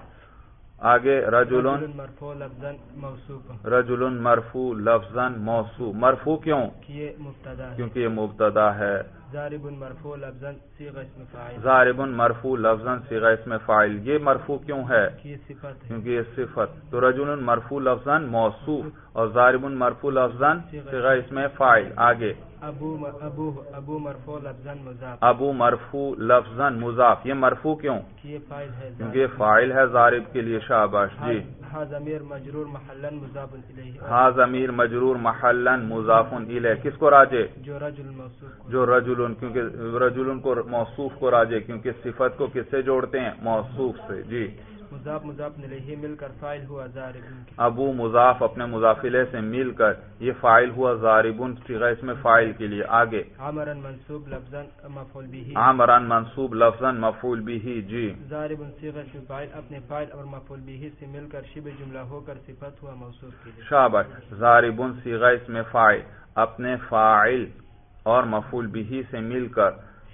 آگے رجل مرفوع لفظا موصوف. رجل مرفوع لفظا موصوف. مرفوع کیوں؟ کہ یہ مبتدا ہے. کیونکہ یہ مبتدا ہے. ضارب مرفوع لفظا صيغہ اسم فاعل. ضارب مرفوع لفظا صيغہ اسم فاعل. یہ مرفوع کیوں ہے؟ کہ یہ صفت ہے. کیونکہ یہ صفت. تو رجل مرفوع لفظا موصوف اور ضارب مرفوع لفظا صيغہ اسم فاعل. آگے ابو ابو ابو مرفوع لفظا مضاف. ابو مرفوع لفظا مضاف. یہ مرفوع کیوں؟ کہ یہ فاعل ہے. کیونکہ یہ فاعل ہے ضارب کے لیے. شاباش. جی ہا ضمیر مجرور محلا مضاف الیہ. ہا ضمیر مجرور محلا مضاف الیہ. کس کو راجع؟ جو رجل موصوف کو. جو رجل کیونکہ رجل کو موصوف کو راجع کیونکہ صفت کو کس سے جوڑتے ہیں؟ موصوف سے. جی مضاف مضاف الیہ مل کر فاعل ہوا ضارب. ابو مضاف اپنے مضاف الیہ سے مل کر یہ فاعل ہوا ضاربن صیغہ اسم فاعل کے لیے. آگے عامرا منصوب لفظا مفعول به. عامران منصوب لفظا مفعول به. جی ضارب صیغہ اسم فاعل اپنے فاعل اور مفعول به سے مل کر شبہ جملہ ہو کر صفت ہوا موصوف کے لیے. شاباش. ضاربن صیغہ اسم فاعل اپنے فاعل اور مفعول به سے مل کر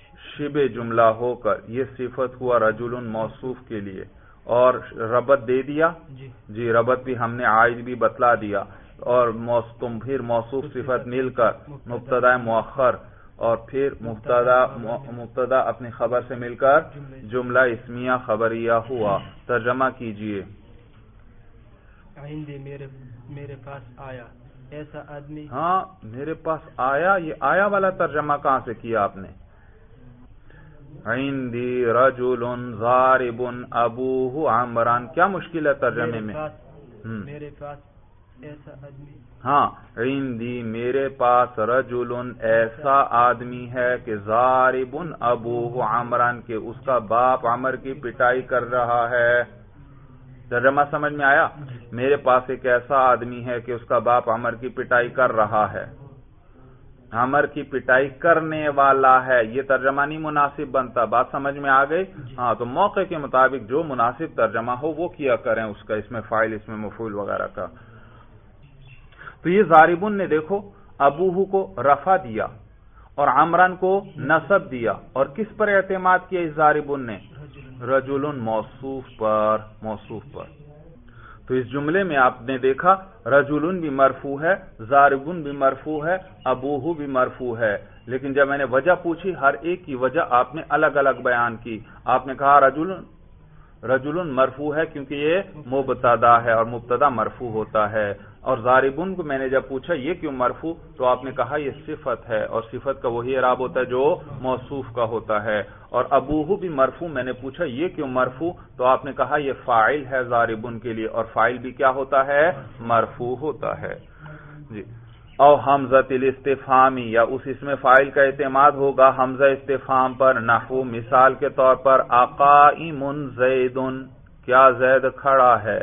شبہ جملہ ہو کر یہ صفت ہوا رجل موصوف کے لیے. اور ربط دے دیا. جی جی ربط بھی ہم نے عائد بھی بتلا دیا. اور تم پھر موصوف صفت مل کر مبتدا مؤخر اور پھر مبتدا مبتدا اپنی خبر سے مل کر جملہ اسمیہ خبریہ ہوا. ترجمہ کیجئے. عندي میرے میرے پاس آیا ایسا آدمی. ہاں میرے پاس آیا. یہ آیا والا ترجمہ کہاں سے کیا آپ نے؟ عندی رجل ضارب ابوہ عمران. کیا مشکل ہے ترجمے میں؟ میرے پاس میرے پاس ایسا آدمی. ہاں عندی میرے پاس رجل ایسا آدمی ہے کہ ضارب ابوہ عمران کے اس کا باپ عمر کی پٹائی کر رہا ہے. ترجمہ سمجھ میں آیا؟ میرے پاس ایک ایسا آدمی ہے کہ اس کا باپ عمر کی پٹائی کر رہا ہے. عمر کی پٹائی کرنے والا ہے، یہ ترجمہ نہیں مناسب بنتا. بات سمجھ میں آ گئی؟ ہاں، تو موقع کے مطابق جو مناسب ترجمہ ہو وہ کیا کریں، اس کا اس میں فاعل اس میں مفعول وغیرہ کا. تو یہ ضاربن نے دیکھو ابوہ کو رفع دیا اور عمران کو نصب دیا، اور کس پر اعتماد کیا اس ضاربن نے؟ رجل موصوف پر. موصوف پر تو اس جملے میں آپ نے دیکھا رجل بھی مرفوع ہے، ضاربن بھی مرفوع ہے، ابوہ بھی مرفوع ہے. لیکن جب میں نے وجہ پوچھی ہر ایک کی وجہ آپ نے الگ الگ بیان کی. آپ نے کہا رجل رجل مرفوع ہے کیونکہ یہ مبتدا ہے اور مبتدا مرفوع ہوتا ہے، اور ضاربن کو میں نے جب پوچھا یہ کیوں مرفوع، تو آپ نے کہا یہ صفت ہے اور صفت کا وہی اعراب ہوتا ہے جو موصوف کا ہوتا ہے. اور ابوہ بھی مرفوع، میں نے پوچھا یہ کیوں مرفوع، تو آپ نے کہا یہ فاعل ہے ضاربن کے لیے، اور فاعل بھی کیا ہوتا ہے؟ مرفوع ہوتا ہے. جی او حمزۃ الاستفہامی، یا اس اسم فاعل کا اعتماد ہوگا حمزہ استفہام پر. نحو مثال کے طور پر اقائم زید، کیا زید کھڑا ہے؟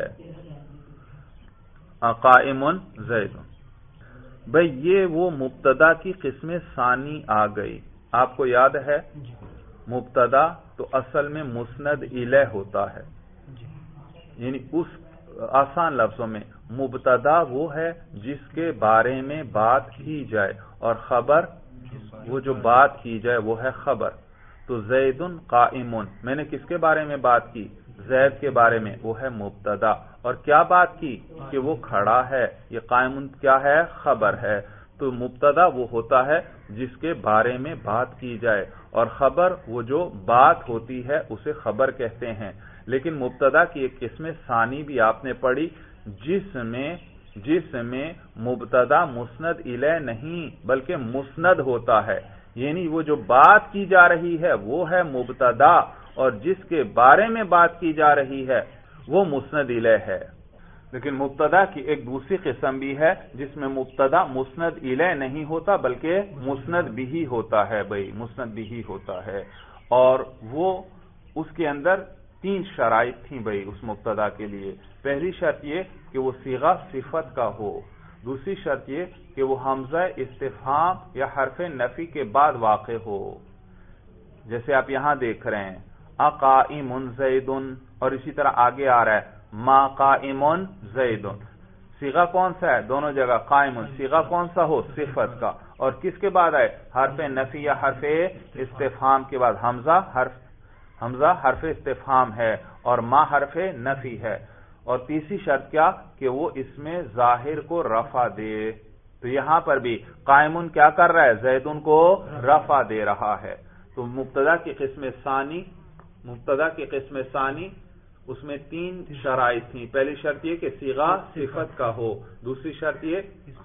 اقائم زید. بھئی یہ وہ مبتدا کی قسم ثانی آ گئی. آپ کو یاد ہے مبتدا تو اصل میں مسند الیہ ہوتا ہے، یعنی اس آسان لفظوں میں مبتدا وہ ہے جس کے بارے میں بات کی جائے، اور خبر وہ جو بات کی جائے وہ ہے خبر. تو زید قائم، میں نے کس کے بارے میں بات کی؟ زید کے بارے میں، وہ ہے مبتدا. اور کیا بات کی؟ کہ وہ کھڑا ہے. یہ قائم کیا ہے؟ خبر ہے. تو مبتدا وہ ہوتا ہے جس کے بارے میں بات کی جائے، اور خبر وہ جو بات ہوتی ہے اسے خبر کہتے ہیں. لیکن مبتدا کی ایک قسم ثانی بھی آپ نے پڑھی جس میں جس میں مبتدا مسند الیہ نہیں بلکہ مسند ہوتا ہے، یعنی وہ جو بات کی جا رہی ہے وہ ہے مبتدا، اور جس کے بارے میں بات کی جا رہی ہے وہ مسند الیہ ہے. لیکن مبتدا کی ایک دوسری قسم بھی ہے جس میں مبتدا مسند الیہ نہیں ہوتا بلکہ مسند بھی ہوتا ہے. بھائی مسند بھی ہوتا ہے، اور وہ اس کے اندر تین شرائط تھیں بھائی اس مبتدا کے لیے. پہلی شرط یہ کہ وہ صیغہ صفت کا ہو، دوسری شرط یہ کہ وہ حمزہ استفہام یا حرف نفی کے بعد واقع ہو. جیسے آپ یہاں دیکھ رہے ہیں اقائم زید، اور اسی طرح آگے آ رہا ہے ما قائم زید. صیغہ کون سا ہے؟ دونوں جگہ قائم. صیغہ کون سا ہو؟ صفت کا. اور کس کے بعد آئے؟ حرف نفی یا حرف استفہام کے بعد. حمزہ حرف حمزہ حرف استفہام ہے اور ما حرف نفی ہے. اور تیسری شرط کیا؟ کہ وہ اس میں ظاہر کو رفع دے. تو یہاں پر بھی قائمون کیا کر رہا ہے؟ زیدن کو رفع دے رہا ہے. تو مبتدا کی قسم ثانی مبتدا کی قسم ثانی اس میں تین شرائط تھیں. پہلی شرط یہ کہ صیغہ صفت کا ہو، دوسری شرط یہ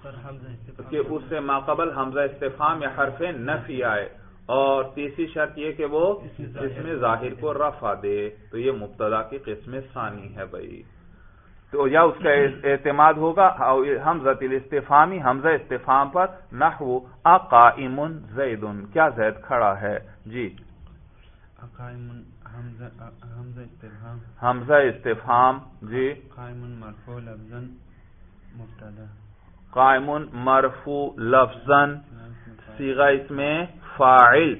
کہ اس سے ماقبل حمزہ استفہام یا حرف نفی آئے، اور تیسری شرط یہ کہ وہ اس میں ظاہر کو رفع دے. تو یہ مبتدا کی قسم ثانی ہے بھائی. تو یا اس کا اعتماد ہوگا حمزہ الاستفہامی حمزہ استفہام پر. نحو اقائم زید، کیا زید کھڑا ہے؟ جی قائم حمزہ حمزہ استفہام حمزہ استفہام جی قائم مرفوع لفظا مبتدا. قائم مرفوع لفظا صیغہ اس میں فاعل.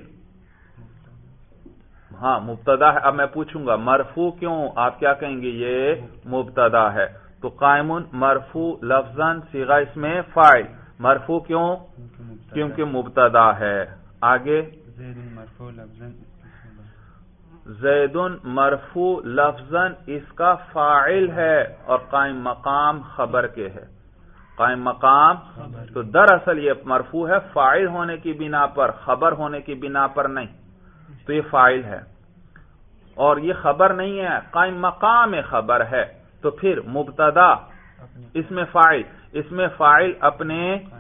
ہاں مبتدا ہے. اب میں پوچھوں گا مرفوع کیوں؟ آپ کیا کہیں گے؟ یہ مبتدا ہے. تو قائم مرفوع لفظا صیغہ اس میں فاعل. مرفوع کیوں؟ کیونکہ مبتدا ہے. آگے زید مرفوع لفظا زید مرفوع لفظا اس کا فاعل ہے اور قائم مقام خبر کے ہے. قائم مقام تو دراصل یہ مرفوع ہے فاعل ہونے کی بنا پر، خبر ہونے کی بنا پر نہیں. تو یہ فاعل ہے اور یہ خبر نہیں ہے، قائم مقام خبر ہے. تو پھر مبتدا اس میں فاعل اس میں فاعل اپنے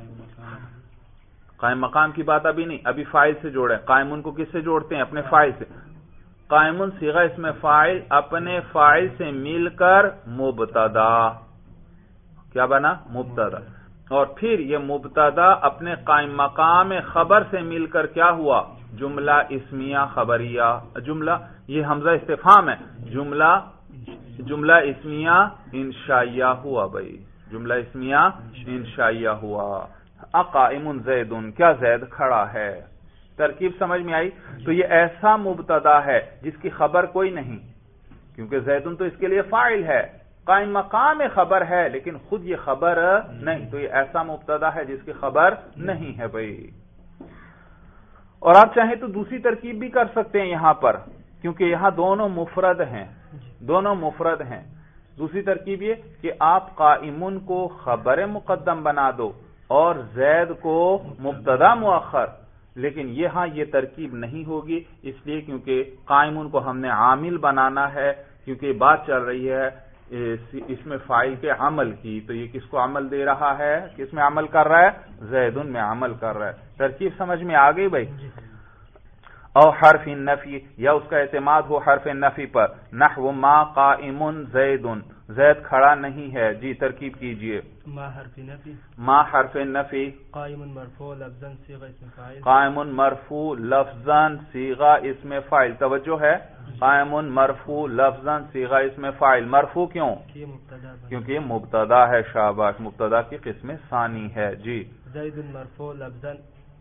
قائم مقام کی بات ابھی نہیں، ابھی فاعل سے جوڑے. قائمون کو کس سے جوڑتے ہیں؟ اپنے فاعل سے. قائمون صیغہ اس میں فاعل اپنے فاعل سے مل کر مبتدا. کیا بنا؟ مبتدا. اور پھر یہ مبتدا اپنے قائم مقام خبر سے مل کر کیا ہوا؟ جملہ اسمیہ خبریہ. جملہ یہ حمزہ استفہام ہے، جملہ جملہ اسمیہ انشائیہ ہوا بھائی، جملہ اسمیہ انشائیہ ہوا. اقائم زید، کیا زید کھڑا ہے. ترکیب سمجھ میں آئی؟ تو یہ ایسا مبتدا ہے جس کی خبر کوئی نہیں، کیونکہ زیدن تو اس کے لیے فاعل ہے، قائم مقام خبر ہے لیکن خود یہ خبر نہیں. تو یہ ایسا مبتدا ہے جس کی خبر نہیں ہے بھائی. اور آپ چاہیں تو دوسری ترکیب بھی کر سکتے ہیں یہاں پر، کیونکہ یہاں دونوں مفرد ہیں، دونوں مفرد ہیں. دوسری ترکیب یہ کہ آپ قائمن کو خبر مقدم بنا دو اور زید کو مبتدا مؤخر. لیکن یہاں یہ ترکیب نہیں ہوگی، اس لیے کیونکہ قائمن کو ہم نے عامل بنانا ہے، کیونکہ بات چل رہی ہے اس میں فاعل کے عمل کی. تو یہ کس کو عمل دے رہا ہے؟ کس میں عمل کر رہا ہے؟ زیدن میں عمل کر رہا ہے. ترکیب سمجھ میں آ گئی بھائی؟ او حرف نفی، یا اس کا اعتماد ہو حرف نفی پر، نحو ما قائم زید، زید کھڑا نہیں ہے. جی ترکیب کیجئے. ما حرف نفی، ما حرف نفی، قائم مرفوع لفظا صیغہ اسم فاعل، قائم مرفوع لفظا صیغہ اسم فاعل. توجہ ہے، قائم مرفوع لفظا صیغہ اسم فاعل. مرفوع کیوں؟ کیونکہ یہ مبتدا ہے. شاباش، مبتدا کی قسم ثانی ہے. جی زید مرفوع لفظا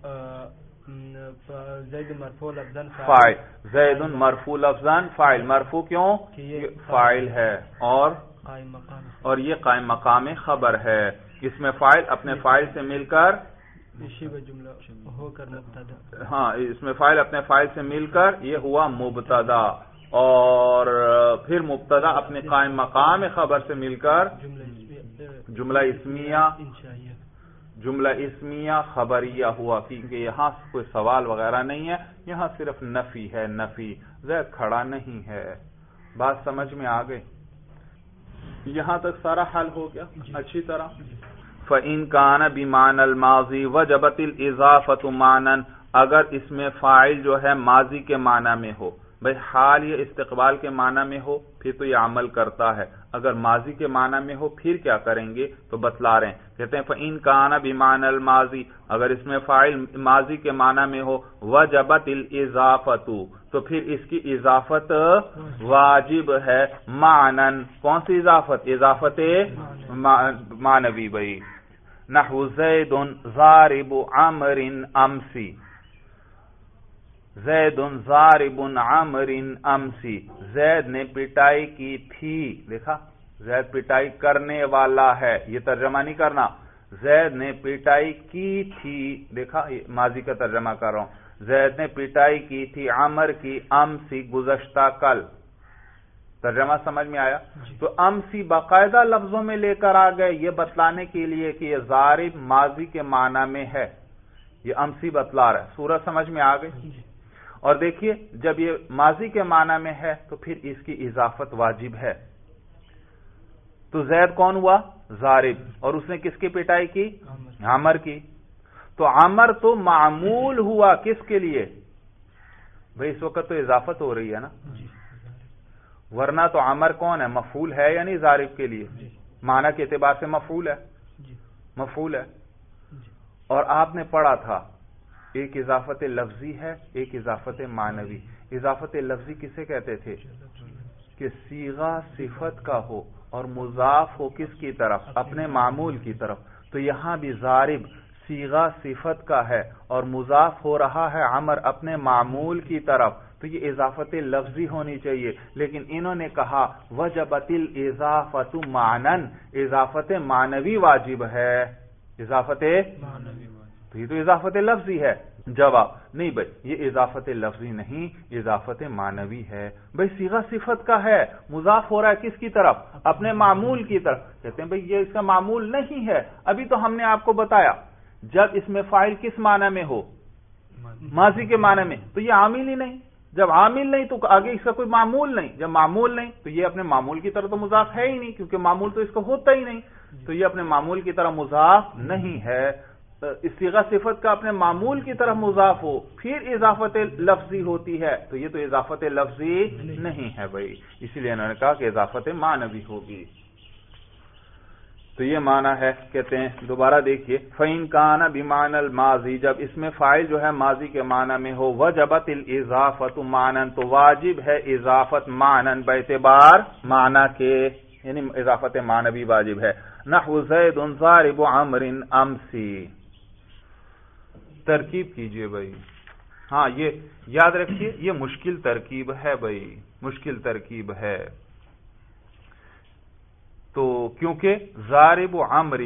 زید مرفوع لفظا فاعل، زید مرفوع لفظا فاعل. مرفوع کیوں؟ فاعل ہے اور قائم مقام، اور یہ قائم مقام خبر ہے. اس میں فاعل اپنے فاعل سے مل کر شبہ جملہ ہو کر مبتدا. ہاں، اس میں فاعل اپنے فاعل سے مل کر یہ ہوا مبتدا، اور پھر مبتدا اپنے قائم مقام خبر سے مل کر جملہ اسمیہ جملہ اسمیہ خبریہ ہوا. کیونکہ یہاں کوئی سوال وغیرہ نہیں ہے، یہاں صرف نفی ہے. نفی، زید کھڑا نہیں ہے. بات سمجھ میں آ گئی؟ یہاں تک سارا حل ہو گیا اچھی طرح. فَإِن كَانَ بِمَعْنَى الْمَاضِي وَجَبَتِ الْإِضَافَةُ مَعْنًا، اگر اس میں فاعل جو ہے ماضی کے معنی میں ہو. بھئی حال یہ استقبال کے معنی میں ہو پھر تو یہ عمل کرتا ہے، اگر ماضی کے معنی میں ہو پھر کیا کریں گے؟ تو بتلا رہے ہیں، کہتے ہیں فَإِن كَانَ بِمَعْنَى الْمَاضِي، اگر اس میں فاعل ماضی کے معنی میں ہو، وَجَبَتِ الْإِضَافَةُ، تو پھر اس کی اضافت واجب ہے. معنن، کون سی اضافت؟ اضافت معنوی بھئی. نحو زید ضارب عمر امسی، زید ضارب عمر امسی، زید نے پٹائی کی تھی. دیکھا، زید پٹائی کرنے والا ہے، یہ ترجمہ نہیں کرنا. زید نے پٹائی کی تھی، دیکھا ماضی کا ترجمہ کر رہا ہوں. زید نے پٹائی کی تھی عمر کی امسی، گزشتہ کل. ترجمہ سمجھ میں آیا؟ تو امسی باقاعدہ لفظوں میں لے کر آ گئے یہ بتلانے کے لیے کہ یہ ضارب ماضی کے معنی میں ہے. یہ امسی بتلا رہا ہے. سورج سمجھ میں آ گئی؟ اور دیکھیے جب یہ ماضی کے معنی میں ہے تو پھر اس کی اضافت واجب ہے. تو زید کون ہوا؟ ضارب. اور اس نے کس کی پٹائی کی؟ عمر کی. تو عمر تو معمول ہوا کس کے لیے؟ بھئی اس وقت تو اضافت ہو رہی ہے نا، ورنہ تو عمر کون ہے؟ مفعول ہے یا نہیں ضارب کے لیے؟ معنی کے اعتبار سے مفعول ہے، مفعول ہے. اور آپ نے پڑھا تھا ایک اضافت لفظی ہے، ایک اضافت معنوی. اضافت لفظی کسے کہتے تھے؟ کہ صیغہ صفت کا ہو اور مضاف ہو کس کی طرف؟ اپنے معمول کی طرف. تو یہاں بھی ضارب صیغہ صفت کا ہے اور مضاف ہو رہا ہے عمر اپنے معمول کی طرف، تو یہ اضافت لفظی ہونی چاہیے. لیکن انہوں نے کہا وجبت الاضافۃ معنن، اضافت معنوی واجب ہے. اضافت معنوی، تو یہ تو اضافت لفظی ہے. جواب نہیں بھائی، یہ اضافت لفظی نہیں، اضافت معنوی ہے. بھائی صیغہ صفت کا ہے، مضاف ہو رہا ہے کس کی طرف؟ اپنے معمول کی طرف. کہتے ہیں بھائی یہ اس کا معمول نہیں ہے. ابھی تو ہم نے آپ کو بتایا جب اس میں فاعل کس معنی میں ہو؟ ماضی کے معنی میں، تو یہ عامل ہی نہیں. جب عامل نہیں تو آگے اس کا کوئی معمول نہیں. جب معمول نہیں تو یہ اپنے معمول کی طرف تو مضاف ہے ہی نہیں، کیونکہ معمول تو اس کا ہوتا ہی نہیں. تو یہ اپنے معمول کی طرف مضاف نہیں ہے. صیغہ صفت کا اپنے معمول کی طرف مضاف ہو پھر اضافت لفظی ہوتی ہے، تو یہ تو اضافت لفظی نہیں ہے بھائی. اسی لیے انہوں نے کہا کہ اضافت معنوی ہوگی. تو یہ معنی ہے، کہتے ہیں دوبارہ دیکھیے فَإِن كَانَ بِمَعْنَى الْمَاضِي، جب اس میں فاعل جو ہے ماضی کے معنی میں ہو، وَجَبَتِ الْإِضَافَةُ مَعْنًا، تو واجب ہے اضافت معنن باعتبار معنی کے، یعنی اضافت معنی بھی واجب ہے۔ نحو زید ضارب عمر امسی، ترکیب کیجئے بھائی، ہاں یہ یاد رکھیے یہ مشکل ترکیب ہے بھائی، مشکل ترکیب ہے، تو کیونکہ ضارب عمر،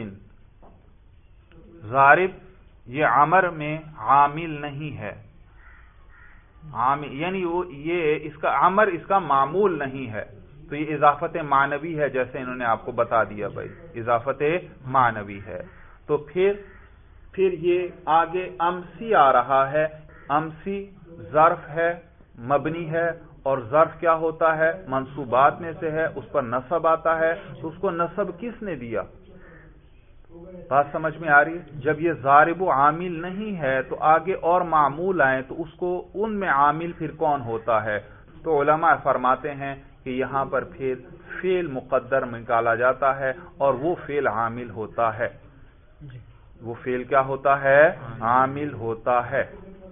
ضارب یہ عمر میں عامل نہیں ہے، عامل یعنی وہ یہ اس کا عمر اس کا معمول نہیں ہے، تو یہ اضافت معنوی ہے، جیسے انہوں نے آپ کو بتا دیا بھائی، اضافت معنوی ہے۔ تو پھر پھر یہ آگے امسی آ رہا ہے، امسی ظرف ہے، مبنی ہے، اور ظرف کیا ہوتا ہے؟ منصوبات میں سے ہے، اس پر نصب آتا ہے، تو اس کو نصب کس نے دیا؟ بات سمجھ میں آ رہی ہے؟ جب یہ ضارب و عامل نہیں ہے تو آگے اور معمول آئیں تو اس کو ان میں عامل پھر کون ہوتا ہے؟ تو علماء فرماتے ہیں کہ یہاں پر پھر فعل مقدر نکالا جاتا ہے، اور وہ فعل عامل ہوتا ہے، وہ فعل کیا ہوتا ہے؟ عامل ہوتا ہے۔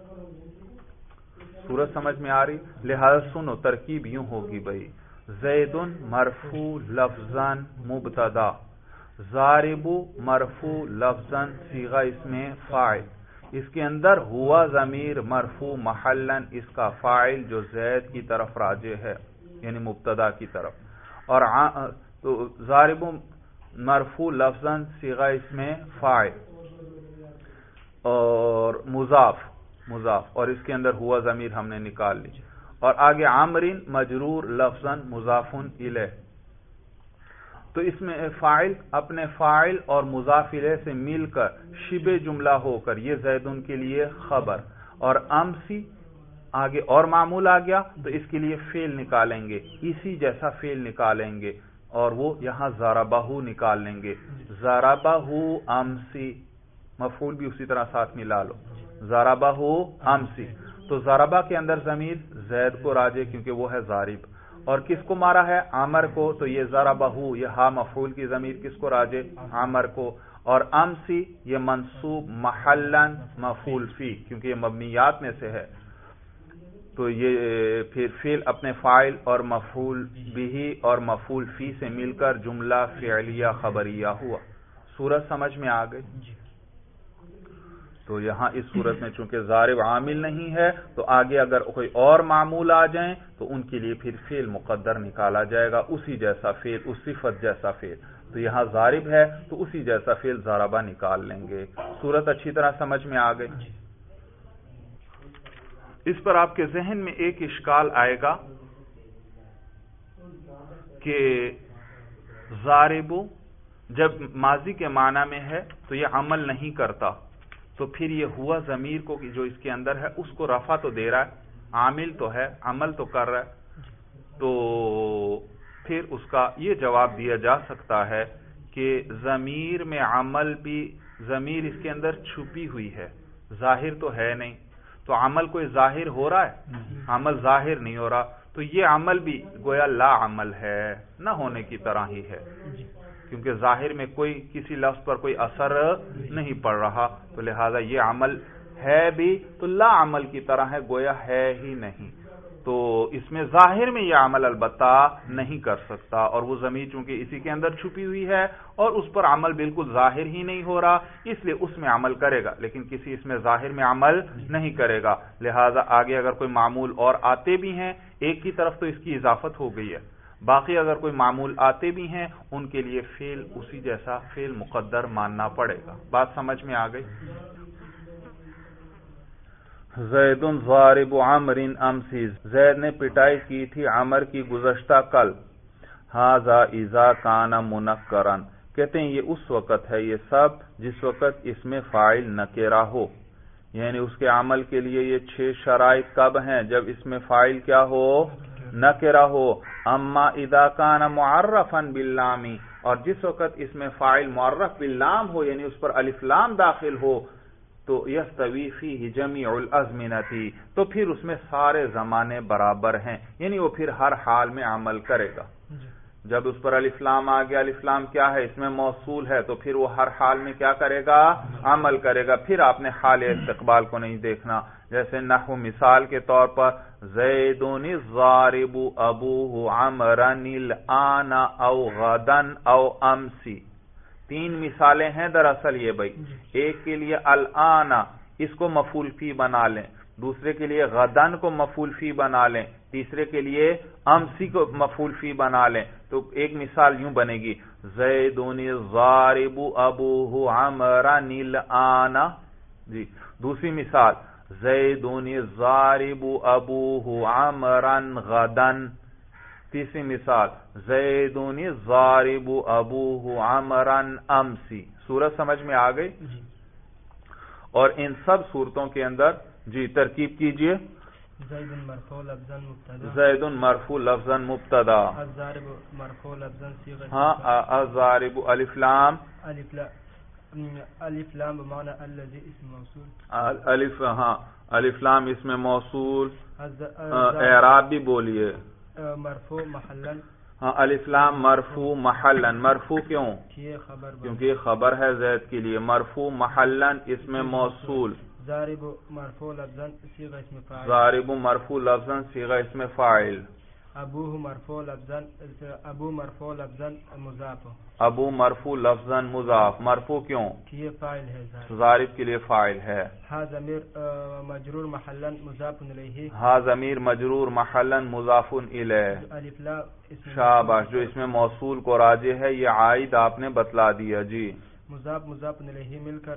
صورت سمجھ میں آ رہی؟ لہذا سنو ترکیب یوں ہوگی بھائی، زید مرفوع لفظاً مبتدا، ضارب مرفوع لفظاً صیغہ اس میں فاعل، اس کے اندر ہوا ضمیر مرفوع محلاً اس کا فاعل جو زید کی طرف راجع ہے، یعنی مبتدا کی طرف، اور تو ضارب مرفوع لفظاً صیغہ اس میں فاعل اور مضاف مضاف اور اس کے اندر ہوا ضمیر ہم نے نکال لی، اور آگے عامر مجرور لفظاً مضاف الیہ، تو اس میں فاعل اپنے فاعل اور مضاف الیہ سے مل کر شبہ جملہ ہو کر یہ زیدن کے لیے خبر، اور امسی آگے اور معمول آ گیا تو اس کے لیے فعل نکالیں گے، اسی جیسا فعل نکالیں گے، اور وہ یہاں ضربہ نکال لیں گے، ضربہ امسی، مفعول بھی اسی طرح ساتھ ملا لو، ضربہ امسی، تو ضربہ کے اندر ضمیر زید کو راجع کیونکہ وہ ہے ضارب، اور کس کو مارا ہے؟ عمر کو، تو یہ ضربہ یہ ہا مفعول کی ضمیر کس کو راجع؟ عمر کو، اور امسی یہ منصوب محلاً مفعول فی کیونکہ یہ مبنیات میں سے ہے، تو یہ پھر فعل اپنے فاعل اور مفعول بھی اور مفعول فی سے مل کر جملہ فعلیہ خبریہ ہوا۔ صورت سمجھ میں آ گئی؟ تو یہاں اس صورت میں چونکہ ضارب عامل نہیں ہے تو آگے اگر کوئی اور معمول آ جائیں تو ان کے لیے پھر فعل مقدر نکالا جائے گا، اسی جیسا فعل، اس صفت جیسا فعل، تو یہاں ضارب ہے تو اسی جیسا فعل ضربہ نکال لیں گے۔ صورت اچھی طرح سمجھ میں آ گئی؟ اس پر آپ کے ذہن میں ایک اشکال آئے گا کہ ضارب جب ماضی کے معنی میں ہے تو یہ عمل نہیں کرتا، تو پھر یہ ہوا ضمیر کو جو اس کے اندر ہے اس کو رفع تو دے رہا ہے، عامل تو ہے، عمل تو کر رہا ہے، تو پھر اس کا یہ جواب دیا جا سکتا ہے کہ ضمیر میں عمل بھی، ضمیر اس کے اندر چھپی ہوئی ہے، ظاہر تو ہے نہیں، تو عمل کوئی ظاہر ہو رہا ہے؟ عمل ظاہر نہیں ہو رہا، تو یہ عمل بھی گویا لا عمل ہے، نہ ہونے کی طرح ہی ہے، کیونکہ ظاہر میں کوئی کسی لفظ پر کوئی اثر نہیں پڑ رہا، تو لہذا یہ عمل ہے بھی تو لا عمل کی طرح ہے، گویا ہے ہی نہیں، تو اس میں ظاہر میں یہ عمل البتہ نہیں کر سکتا، اور وہ ضمیر چونکہ اسی کے اندر چھپی ہوئی ہے اور اس پر عمل بالکل ظاہر ہی نہیں ہو رہا، اس لیے اس میں عمل کرے گا لیکن کسی اس میں ظاہر میں عمل نہیں کرے گا، لہذا آگے اگر کوئی معمول اور آتے بھی ہیں ایک کی طرف تو اس کی اضافت ہو گئی ہے، باقی اگر کوئی معمول آتے بھی ہیں ان کے لیے فعل اسی جیسا فعل مقدر ماننا پڑے گا۔ بات سمجھ میں آ گئی؟ زید ضارب عمر امسی، زید نے پٹائی کی تھی عمر کی گزشتہ کل، ھذا اذا کان منکرا، کہتے ہیں یہ اس وقت ہے یہ سب جس وقت اس میں فاعل نکرہ ہو، یعنی اس کے عمل کے لیے یہ چھ شرائط کب ہیں؟ جب اس میں فاعل کیا ہو؟ نکرہ ہو۔ اما اذا کان معرفا باللام، اور جس وقت اس میں فاعل معرف باللام ہو یعنی اس پر الف لام داخل ہو، تو یستوی فیہ جمیع الازمنۃ، تو پھر اس میں سارے زمانے برابر ہیں، یعنی وہ پھر ہر حال میں عمل کرے گا۔ جب اس پر الف لام آ گیا، الف لام کیا ہے؟ اس میں موصول ہے، تو پھر وہ ہر حال میں کیا کرے گا؟ عمل کرے گا. پھر آپ نے حال استقبال کو نہیں دیکھنا. جیسے نحو مثال کے طور پر زیدون الضارب ابوہ عمرن الآن او غدن او امسی. تین مثالیں ہیں دراصل یہ بھائی. ایک کے لیے الآن اس کو مفعول فی بنا لیں، دوسرے کے لیے غدن کو مفعول فی بنا لیں، تیسرے کے لیے امسی کو مفعول فی بنا لیں. تو ایک مثال یوں بنے گی زیدون الضارب ابوہ عمرن الآن. جی دوسری مثال زیدون الضارب ابوہ عمرن غدن. تیسری مثال زیدون الضارب ابوہ عمرن امسی. صورت سمجھ میں آ گئی؟ اور ان سب صورتوں کے اندر جی ترکیب کیجئے. زید مرفوع لفظاً مبتدا، زید مرفوع لفظاً مبتدا، الضارب مرفوع لفظاً صیغہ، ہاں الضارب الف لام، الف لام الف لام بمعنى الذي اسم موصول، الف ہاں الف لام اسم موصول. اعراب بھی بولیے. مرفوع محلا، ہاں الف لام مرفوع محلا. مرفوع کیوں؟ خبر کیونکہ یہ خبر ہے زید کے لیے. مرفوع محلا اسم موصول. ضارب مرفوع لفظاً صیغہ اسم فاعل، ضارب مرفوع لفظاً صیغہ اسم فاعل. ابوہ مرفوع لفظاً ابو مرفوع لفظاً مضاف، ابو مرفوع لفظاً مضاف. مرفوع کیوں؟ یہ فاعل ہے، ضارب کے لیے فاعل ہے. ہا ضمیر مجرور محلا مضاف الیہ، ہا ضمیر مجرور محلا مضاف الیہ. الف لام شاباش، جو اس میں موصول کو راجع ہے یہ عائد آپ نے بتلا دیا. جی مضاف مضاف الیہ مل کر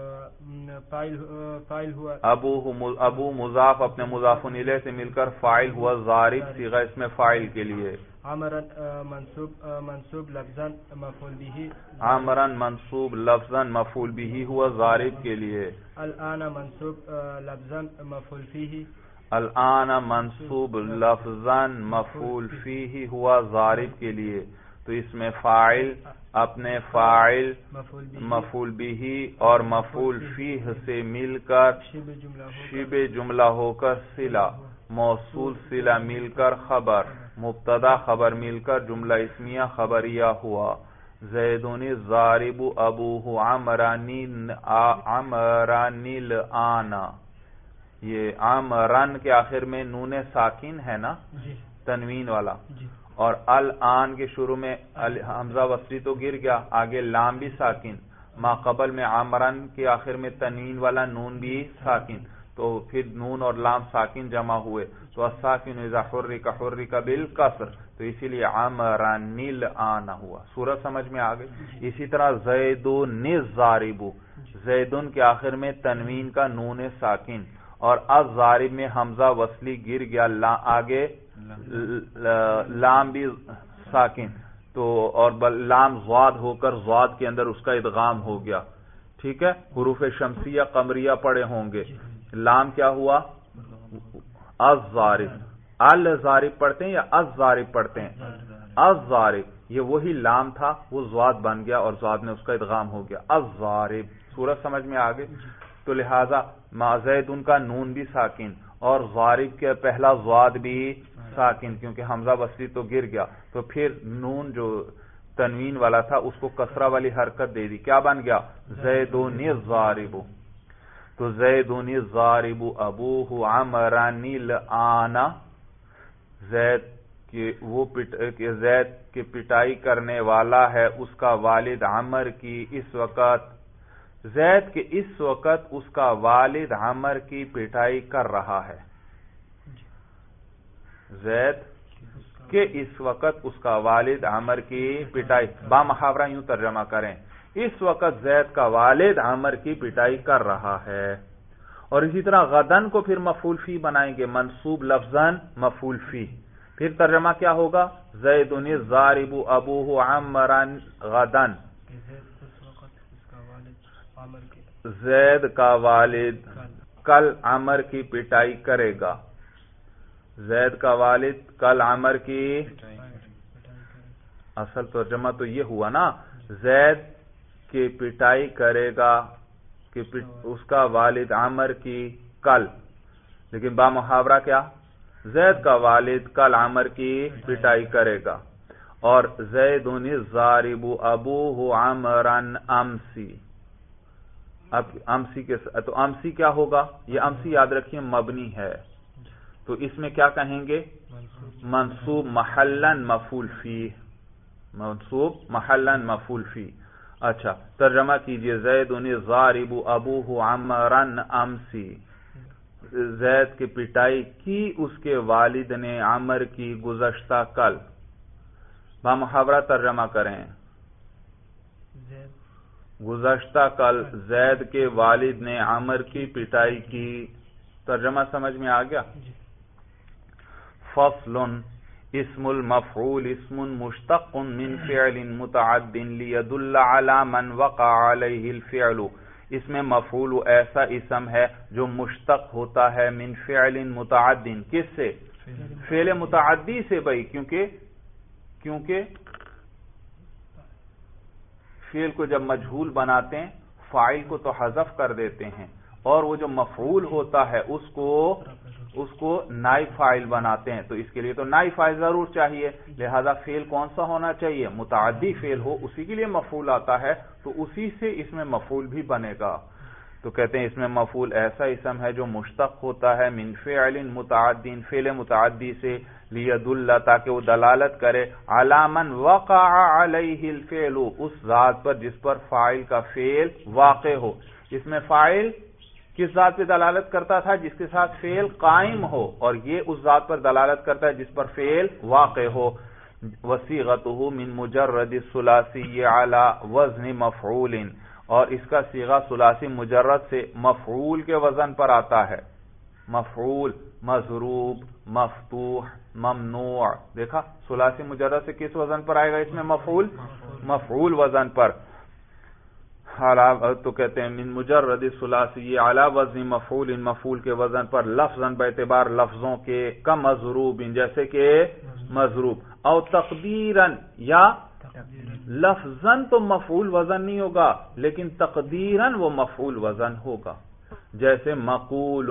فاعل فاعل ہوا. ابو ابو مضاف اپنے مضاف الیہ سے مل کر فاعل ہوا ضارب صیغہ اسم فاعل کے لیے. عمرن منصوب منصوب لفظاً مفعول به، عمرن منصوب لفظاً مفعول به ہوا ضارب کے لیے. الآن منصوب لفظاً مفعول فیہ، الآن منصوب لفظاً مفعول فیہ ہوا ضارب کے لیے. تو اس میں فاعل اپنے فاعل مفعول به اور مفعول فیہ سے مل کر شبہ جملہ ہو کر صلہ، موصول صلہ مل کر خبر، مبتدا خبر مل کر جملہ اسمیہ خبریہ ہوا. زیدون الضارب ابوہ عمرن عمرن الآن. یہ عمرن کے آخر میں نون ساکن ہے نا، تنوین والا، اور الآن کے شروع میں حمزہ وصلی تو گر گیا، آگے لام بھی ساکن، ما قبل میں عمرن کے آخر میں تنوین والا نون بھی ساکن، تو پھر نون اور لام ساکن جمع ہوئے تو الساکن اذا حرک حرک بالکسر، تو اسی لیے عمرن الآن ہوا. سورہ سمجھ میں آ گئی. اسی طرح زیدون الضارب، زیدن کے آخر میں تنوین کا نون ساکن اور الضارب میں حمزہ وصلی گر گیا، آگے لام بھی ساکن، تو اور لام ضاد ہو کر ضاد کے اندر اس کا ادغام ہو گیا. ٹھیک ہے، حروف شمسیہ قمریہ پڑے ہوں گے. لام کیا ہوا؟ الضارب. الضارب پڑھتے ہیں یا الضارب پڑھتے ہیں؟ الضارب. یہ وہی لام تھا، وہ ضاد بن گیا اور ضاد میں اس کا ادغام ہو گیا. الضارب. سورج سمجھ میں آ گئی. تو لہذا ما زید ان کا نون بھی ساکن اور ضارب کے پہلا ضاد بھی ساکن، کیونکہ حمزہ وصلی تو گر گیا، تو پھر نون جو تنوین والا تھا اس کو کسرہ والی حرکت دے دی. کیا بن گیا؟ زیدون الضارب. تو زیدون الضارب ابوہ عمرن الآن. زید کہ وہ زید کی پٹائی کرنے والا ہے اس کا والد عمر کی اس وقت. زید کے اس وقت اس کا والد عمر کی پٹائی کر رہا ہے. زید کہ اس وقت اس کا والد عمر کی پٹائی، با محاورہ یوں ترجمہ کریں، اس وقت زید کا والد عمر کی پٹائی کر رہا ہے. اور اسی طرح غدن کو پھر مفعول فی بنائیں گے، منصوب لفظاً مفعول فی. پھر ترجمہ کیا ہوگا؟ زیدن الضارب ابوہ عمرن غدن. زید کا والد کل عمر کی پٹائی کرے گا. زید کا والد کل عمر کی، اصل ترجمہ تو یہ ہوا نا، زید کی پٹائی کرے گا کہ اس کا والد عمر کی کل، لیکن با محاورہ کیا؟ زید کا والد کل عمر کی پٹائی کرے گا. اور زید الضارب ابوہ عمرا امسی. اب امسی کے تو امسی کیا ہوگا؟ یہ امسی یاد رکھیے مبنی ہے، تو اس میں کیا کہیں گے؟ منصوب محلن مفعول فی، منصوب محلن مفعول فی. اچھا ترجمہ کیجئے زید الضارب ابوہ عمرا امسی. زید کی پٹائی کی اس کے والد نے عمر کی گزشتہ کل. بامحاورہ ترجمہ کریں. گزشتہ کل زید کے والد نے عمر کی پٹائی کی. ترجمہ سمجھ میں آ گیا؟ فصل اسم المفعول اسم مشتق من فعل متعد لیدل علی من وقع علیہ الفعل. اس میں مفعول ایسا اسم ہے جو مشتق ہوتا ہے من فعل متعد. کس سے؟ فعل متعدی سے بھائی، کیونکہ کیونکہ فعل کو جب مجہول بناتے ہیں فاعل کو تو حذف کر دیتے ہیں، اور وہ جو مفعول ہوتا ہے اس کو اس کو نائب فاعل بناتے ہیں. تو اس کے لیے تو نائب فاعل ضرور چاہیے، لہذا فعل کون سا ہونا چاہیے؟ متعدی فعل ہو، اسی کے لیے مفعول آتا ہے، تو اسی سے اس میں مفعول بھی بنے گا. تو کہتے ہیں اس میں مفعول ایسا اسم ہے جو مشتق ہوتا ہے من فعل متعد، فعل متعدی سے، لیدل تاکہ وہ دلالت کرے علی من وقع علیہ الفعل، اس ذات پر جس پر فاعل کا فعل واقع ہو. اس میں فاعل کس ذات پہ دلالت کرتا تھا؟ جس کے ساتھ فعل قائم ہو، اور یہ اس ذات پر دلالت کرتا ہے جس پر فعل واقع ہو. وصیغتہ من مجرد الثلاثی علی وزن مفعول، اور اس کا صیغہ ثلاثی مجرد سے مفعول کے وزن پر آتا ہے. مفعول، مضروب، مفتوح، ممنوع. دیکھا ثلاثی مجرد سے کس وزن پر آئے گا؟ اس میں مفعول مفعول وزن پر. تو کہتے ہیں من مجرد ثلاثی علی وزن مفعول، مفعول کے وزن پر، لفظاً باعتبار لفظوں کے، کم مضروب جیسے کہ مضروب، او تقدیراً یا لفظاً تو مفعول وزن نہیں ہوگا لیکن تقدیراً وہ مفعول وزن ہوگا، جیسے مقول.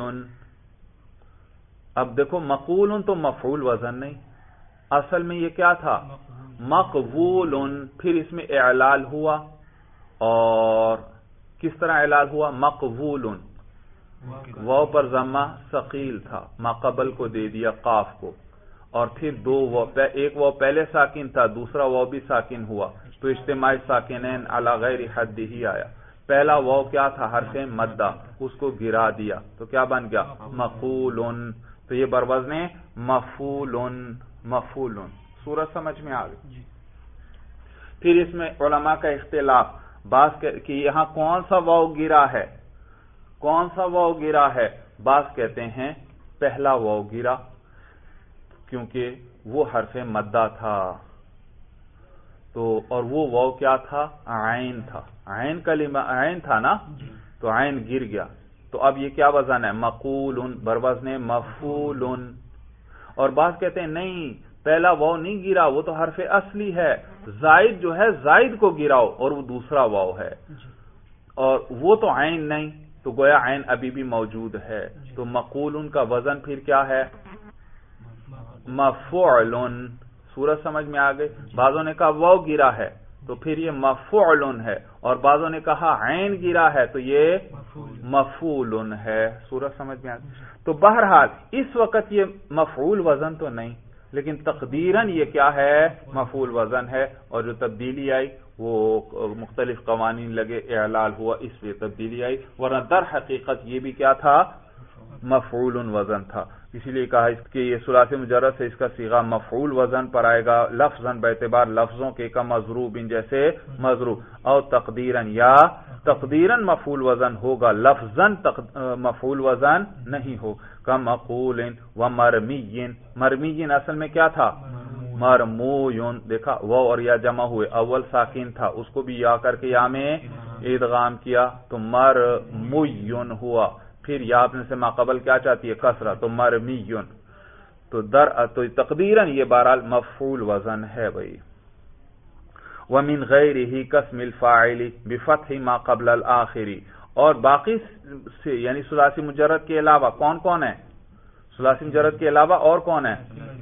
اب دیکھو مقول تو مفعول وزن نہیں، اصل میں یہ کیا تھا؟ مقبول. پھر اس میں اعلال ہوا، اور کس طرح اعلال ہوا؟ مقبول، واو پر ضمہ ثقیل تھا، ما قبل کو دے دیا قاف کو، اور پھر دو واو، ایک واو پہلے ساکن تھا، دوسرا واو بھی ساکن ہوا، تو اجتماع ساکنین علی غیر حد ہی آیا. پہلا واو کیا تھا؟ حرف مدہ، اس کو گرا دیا تو کیا بن گیا؟ مقول. تو یہ بروزن مفعول مفعول. سورج سمجھ میں آ گئی؟ پھر اس میں علماء کا اختلاف بعض کہ یہاں کون سا واو گرا ہے، کون سا واو گرا ہے. بعض کہتے ہیں پہلا واو گرا، کیونکہ وہ حرف مدہ تھا، تو اور وہ واو کیا تھا؟ عین تھا. عین کلمہ عین تھا نا، تو عین گر گیا. تو اب یہ کیا وزن ہے؟ مقول بروزن مفعول. اور بعض کہتے ہیں نہیں، پہلا واو نہیں گرا، وہ تو حرف اصلی ہے، زائد جو ہے زائد کو گراؤ، اور وہ دوسرا واو ہے، اور وہ تو عین نہیں، تو گویا عین ابھی بھی موجود ہے. تو مقول کا وزن پھر کیا ہے؟ مفعول. سورج سمجھ میں آ گئی؟ بعضوں نے کہا واو گرا ہے تو پھر یہ مفعول ہے، اور بعضوں نے کہا عین گرا ہے تو یہ مفعول ہے. سورج سمجھ میں آ گئی؟ تو بہرحال اس وقت یہ مفعول وزن تو نہیں، لیکن تقدیراً یہ کیا ہے؟ مفعول وزن ہے. اور جو تبدیلی آئی وہ مختلف قوانین لگے، اعلال ہوا، اس لیے تبدیلی آئی، ورنہ در حقیقت یہ بھی کیا تھا؟ مفعول وزن تھا. اسی لیے کہا کہ یہ ثلاثی مجرد سے اس کا صیغہ مفعول وزن پر آئے گا، لفظاً باعتبار لفظوں کے، کا مضروب جیسے مضروب، اور تقدیراً یا تقدیراً مفعول وزن ہوگا، لفظاً مفعول وزن نہیں ہو. کا مقول و مرمی. مرمی اصل میں کیا تھا؟ مرمویون. دیکھا واو اور یا جمع ہوئے، اول ساکن تھا، اس کو بھی یا کر کے یا میں ادغام کیا تو مرمویون ہوا. پھر یا اپنے سے ماقبل کیا چاہتی ہے؟ کسرہ، تو مرمیون. تو در تو تقدیراً یہ بہرحال مفعول وزن ہے بھائی. ومن غیرہ کاسم الفاعل بفتح ما قبل الآخری. اور باقی سے یعنی ثلاثی مجرد کے علاوہ کون کون ہے؟ ثلاثی مجرد کے علاوہ اور کون ہے؟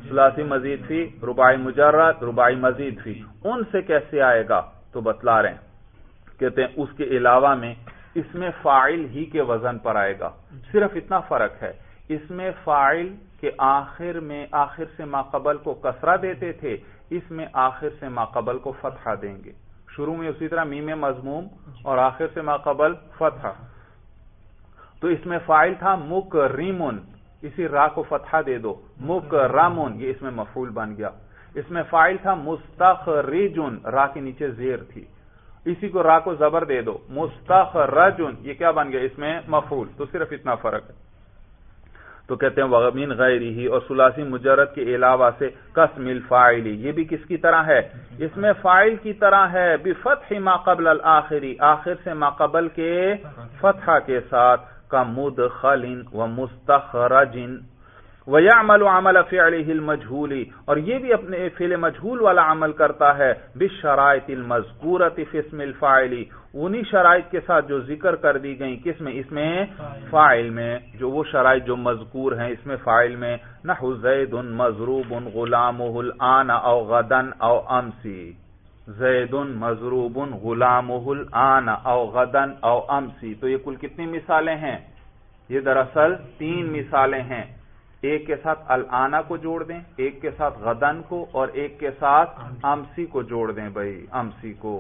ثلاثی مزید فی، رباعی مجرد، رباعی مزید فی، ان سے کیسے آئے گا تو بتلا رہے ہیں، کہتے ہیں اس کے علاوہ میں اس میں فاعل ہی کے وزن پر آئے گا، صرف اتنا فرق ہے، اس میں فاعل کے آخر میں آخر سے ما قبل کو کسرہ دیتے تھے، اس میں آخر سے ما قبل کو فتحہ دیں گے، شروع میں اسی طرح میم مضموم اور آخر سے ما قبل فتحہ، تو اس میں فاعل تھا مکرمن، اسی را کو فتحہ دے دو، مکرمن، یہ اس میں مفعول بن گیا، اس میں فاعل تھا مستخرجن، را کے نیچے زیر تھی، اسی کو را کو زبر دے دو، مستخرجن، یہ کیا بن گیا اس میں مفعول، تو صرف اتنا فرق ہے، تو کہتے ہیں وَمِنْ غَيْرِهِ، اور ثلاثی مجرد کے علاوہ سے قسم الفاعل، یہ بھی کس کی طرح ہے، اس میں فاعل کی طرح ہے، بفتح ما قبل الآخری، آخر سے ما قبل کے فتحہ کے ساتھ، کا مدخل و مستخرج، وَيَعْمَلُ عَمَلَ فِعْلِهِ الْمَجْهُولِ، اور یہ بھی اپنے فعل مجہول والا عمل کرتا ہے، بِالشَّرَائِطِ الْمَذْكُورَةِ فِي اسْمِ الْفَاعِلِ، انہی شرائط کے ساتھ جو ذکر کر دی گئیں، کس میں، اس میں فاعل میں، جو وہ شرائط جو مذکور ہیں اس میں فاعل میں، نحو زید مضروب غلامہ الآن او غدا او امسی، زید مضروب غلامہ الآن او غدا او امسی، تو یہ کل کتنی مثالیں ہیں، یہ دراصل تین مثالیں ہیں، ایک کے ساتھ الآنا کو جوڑ دیں، ایک کے ساتھ غدن کو، اور ایک کے ساتھ امسی کو جوڑ دیں بھائی، امسی کو،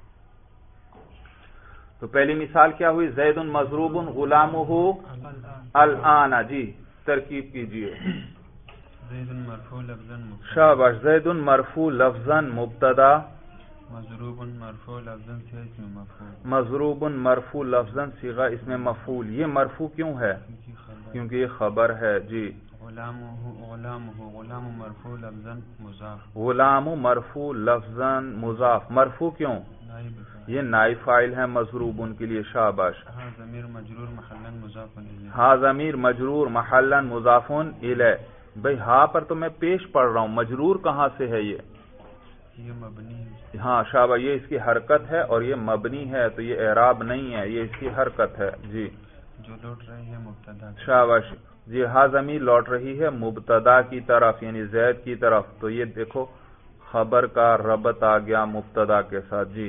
تو پہلی مثال کیا ہوئی، زید مضروب غلامہ الآن، جی ترکیب کیجئے، زید مرفوع لفظاً مبتدا، شاباش، زید مرفوع لفظاً مبتدا، مضروب مرفوع لفظاً صیغہ اسم مفعول، مضروب مرفوع لفظاً صیغہ اسم مفعول، یہ مرفوع کیوں ہے، کیونکہ یہ خبر ہے، جی، غلامہ غلامہ غلام مرفوع لفظاً مضاف، غلام مرفوع لفظاً مضاف، مرفوع کیوں، نائب یہ نائب فاعل ہے مضروب ان کے لیے، شاباش، ہاں ضمیر مجرور محلا مضاف الیہ، ہاں ضمیر مجرور محلا مضاف الیہ، بھئی ہاں پر تو میں پیش پڑھ رہا ہوں، مجرور کہاں سے ہے یہ، یہ مبنی ہے، ہاں شاباش، یہ اس کی حرکت ہے اور یہ مبنی ہے، تو یہ اعراب نہیں ہے، یہ اس کی حرکت ہے، جی، جو لوٹ رہی ہے مبتدا، شاباش، جی، ہاں ضمیر لوٹ رہی ہے مبتدا کی طرف، یعنی زید کی طرف، تو یہ دیکھو خبر کا ربط آ گیا مبتدا کے ساتھ، جی،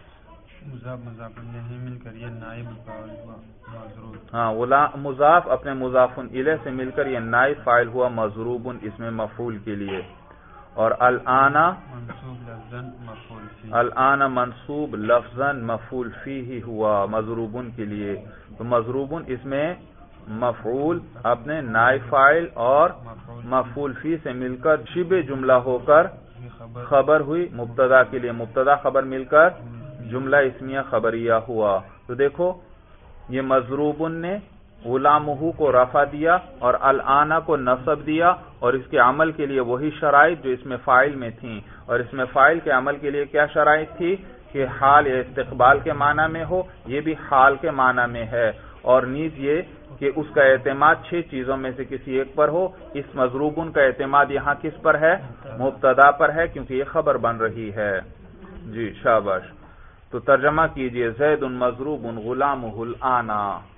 مضاف مضاف الیہ مل کر یہ نائب فاعل ہوا مضروب، ہاں، غلام مضاف اپنے مضاف الیہ سے مل کر یہ نائب فاعل ہوا مضروب اس میں مفعول کے لیے، اور الآنا منصوب لفظاً مفعول فی، الآن منصوب لفظاً مفعول فیہ ہوا مضروبن کے لیے، تو مضروبن اس میں مفعول اپنے نائب فاعل اور مفعول فی سے مل کر شبہ جملہ ہو کر خبر ہوئی مبتدا کے لیے، مبتدا خبر مل کر جملہ اسمیہ خبریہ ہوا، تو دیکھو یہ مضروبن نے غلامہ کو رفع دیا اور الآن کو نصب دیا، اور اس کے عمل کے لیے وہی شرائط جو اس میں فاعل میں تھیں، اور اس میں فاعل کے عمل کے لیے کیا شرائط تھی کہ حال یا استقبال کے معنی میں ہو، یہ بھی حال کے معنی میں ہے، اور نیز یہ کہ اس کا اعتماد چھ چیزوں میں سے کسی ایک پر ہو، اس مضروبن کا اعتماد یہاں کس پر ہے، مبتدا پر ہے، کیونکہ یہ خبر بن رہی ہے، جی شاباش، تو ترجمہ کیجئے، زید مضروب غلامہ الآن،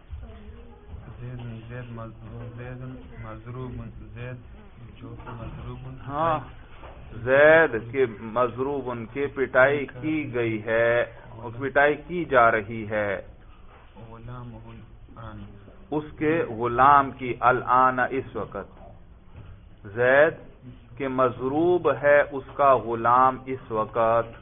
زید زید زید مضروب زید جو مضروب، ہاں، زید کے مضروب ان کے پٹائی کی گئی ہے، اس پٹائی کی جا رہی ہے، غلامہ الآن، اس کے غلام کی الآن اس وقت، زید کے مضروب ہے اس کا غلام اس وقت،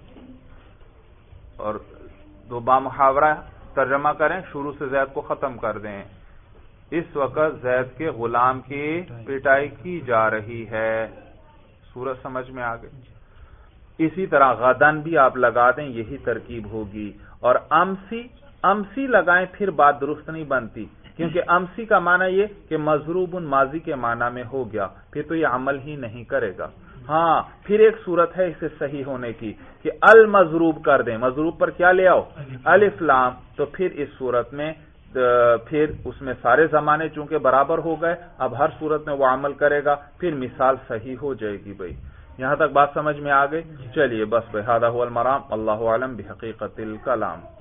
اور دو با محاورہ ترجمہ کریں، شروع سے زید کو ختم کر دیں، اس وقت زید کے غلام کی پٹائی کی جا رہی ہے، سورج سمجھ میں آ گئی، اسی طرح غدن بھی آپ لگا دیں، یہی ترکیب ہوگی، اور امسی امسی لگائیں پھر بات درست نہیں بنتی، کیونکہ امسی کا معنی یہ کہ مضروب ماضی کے معنی میں ہو گیا، پھر تو یہ عمل ہی نہیں کرے گا، ہاں پھر ایک صورت ہے اسے صحیح ہونے کی کہ المضروب کر دیں، مضروب پر کیا لے آؤ، الف لام، تو پھر اس صورت میں پھر اس میں سارے زمانے چونکہ برابر ہو گئے، اب ہر صورت میں وہ عمل کرے گا، پھر مثال صحیح ہو جائے گی بھائی، یہاں تک بات سمجھ میں آ گئی، چلیے بس بھائی، ھذا ھو المرام، اللہ اعلم بحقیقت الکلام۔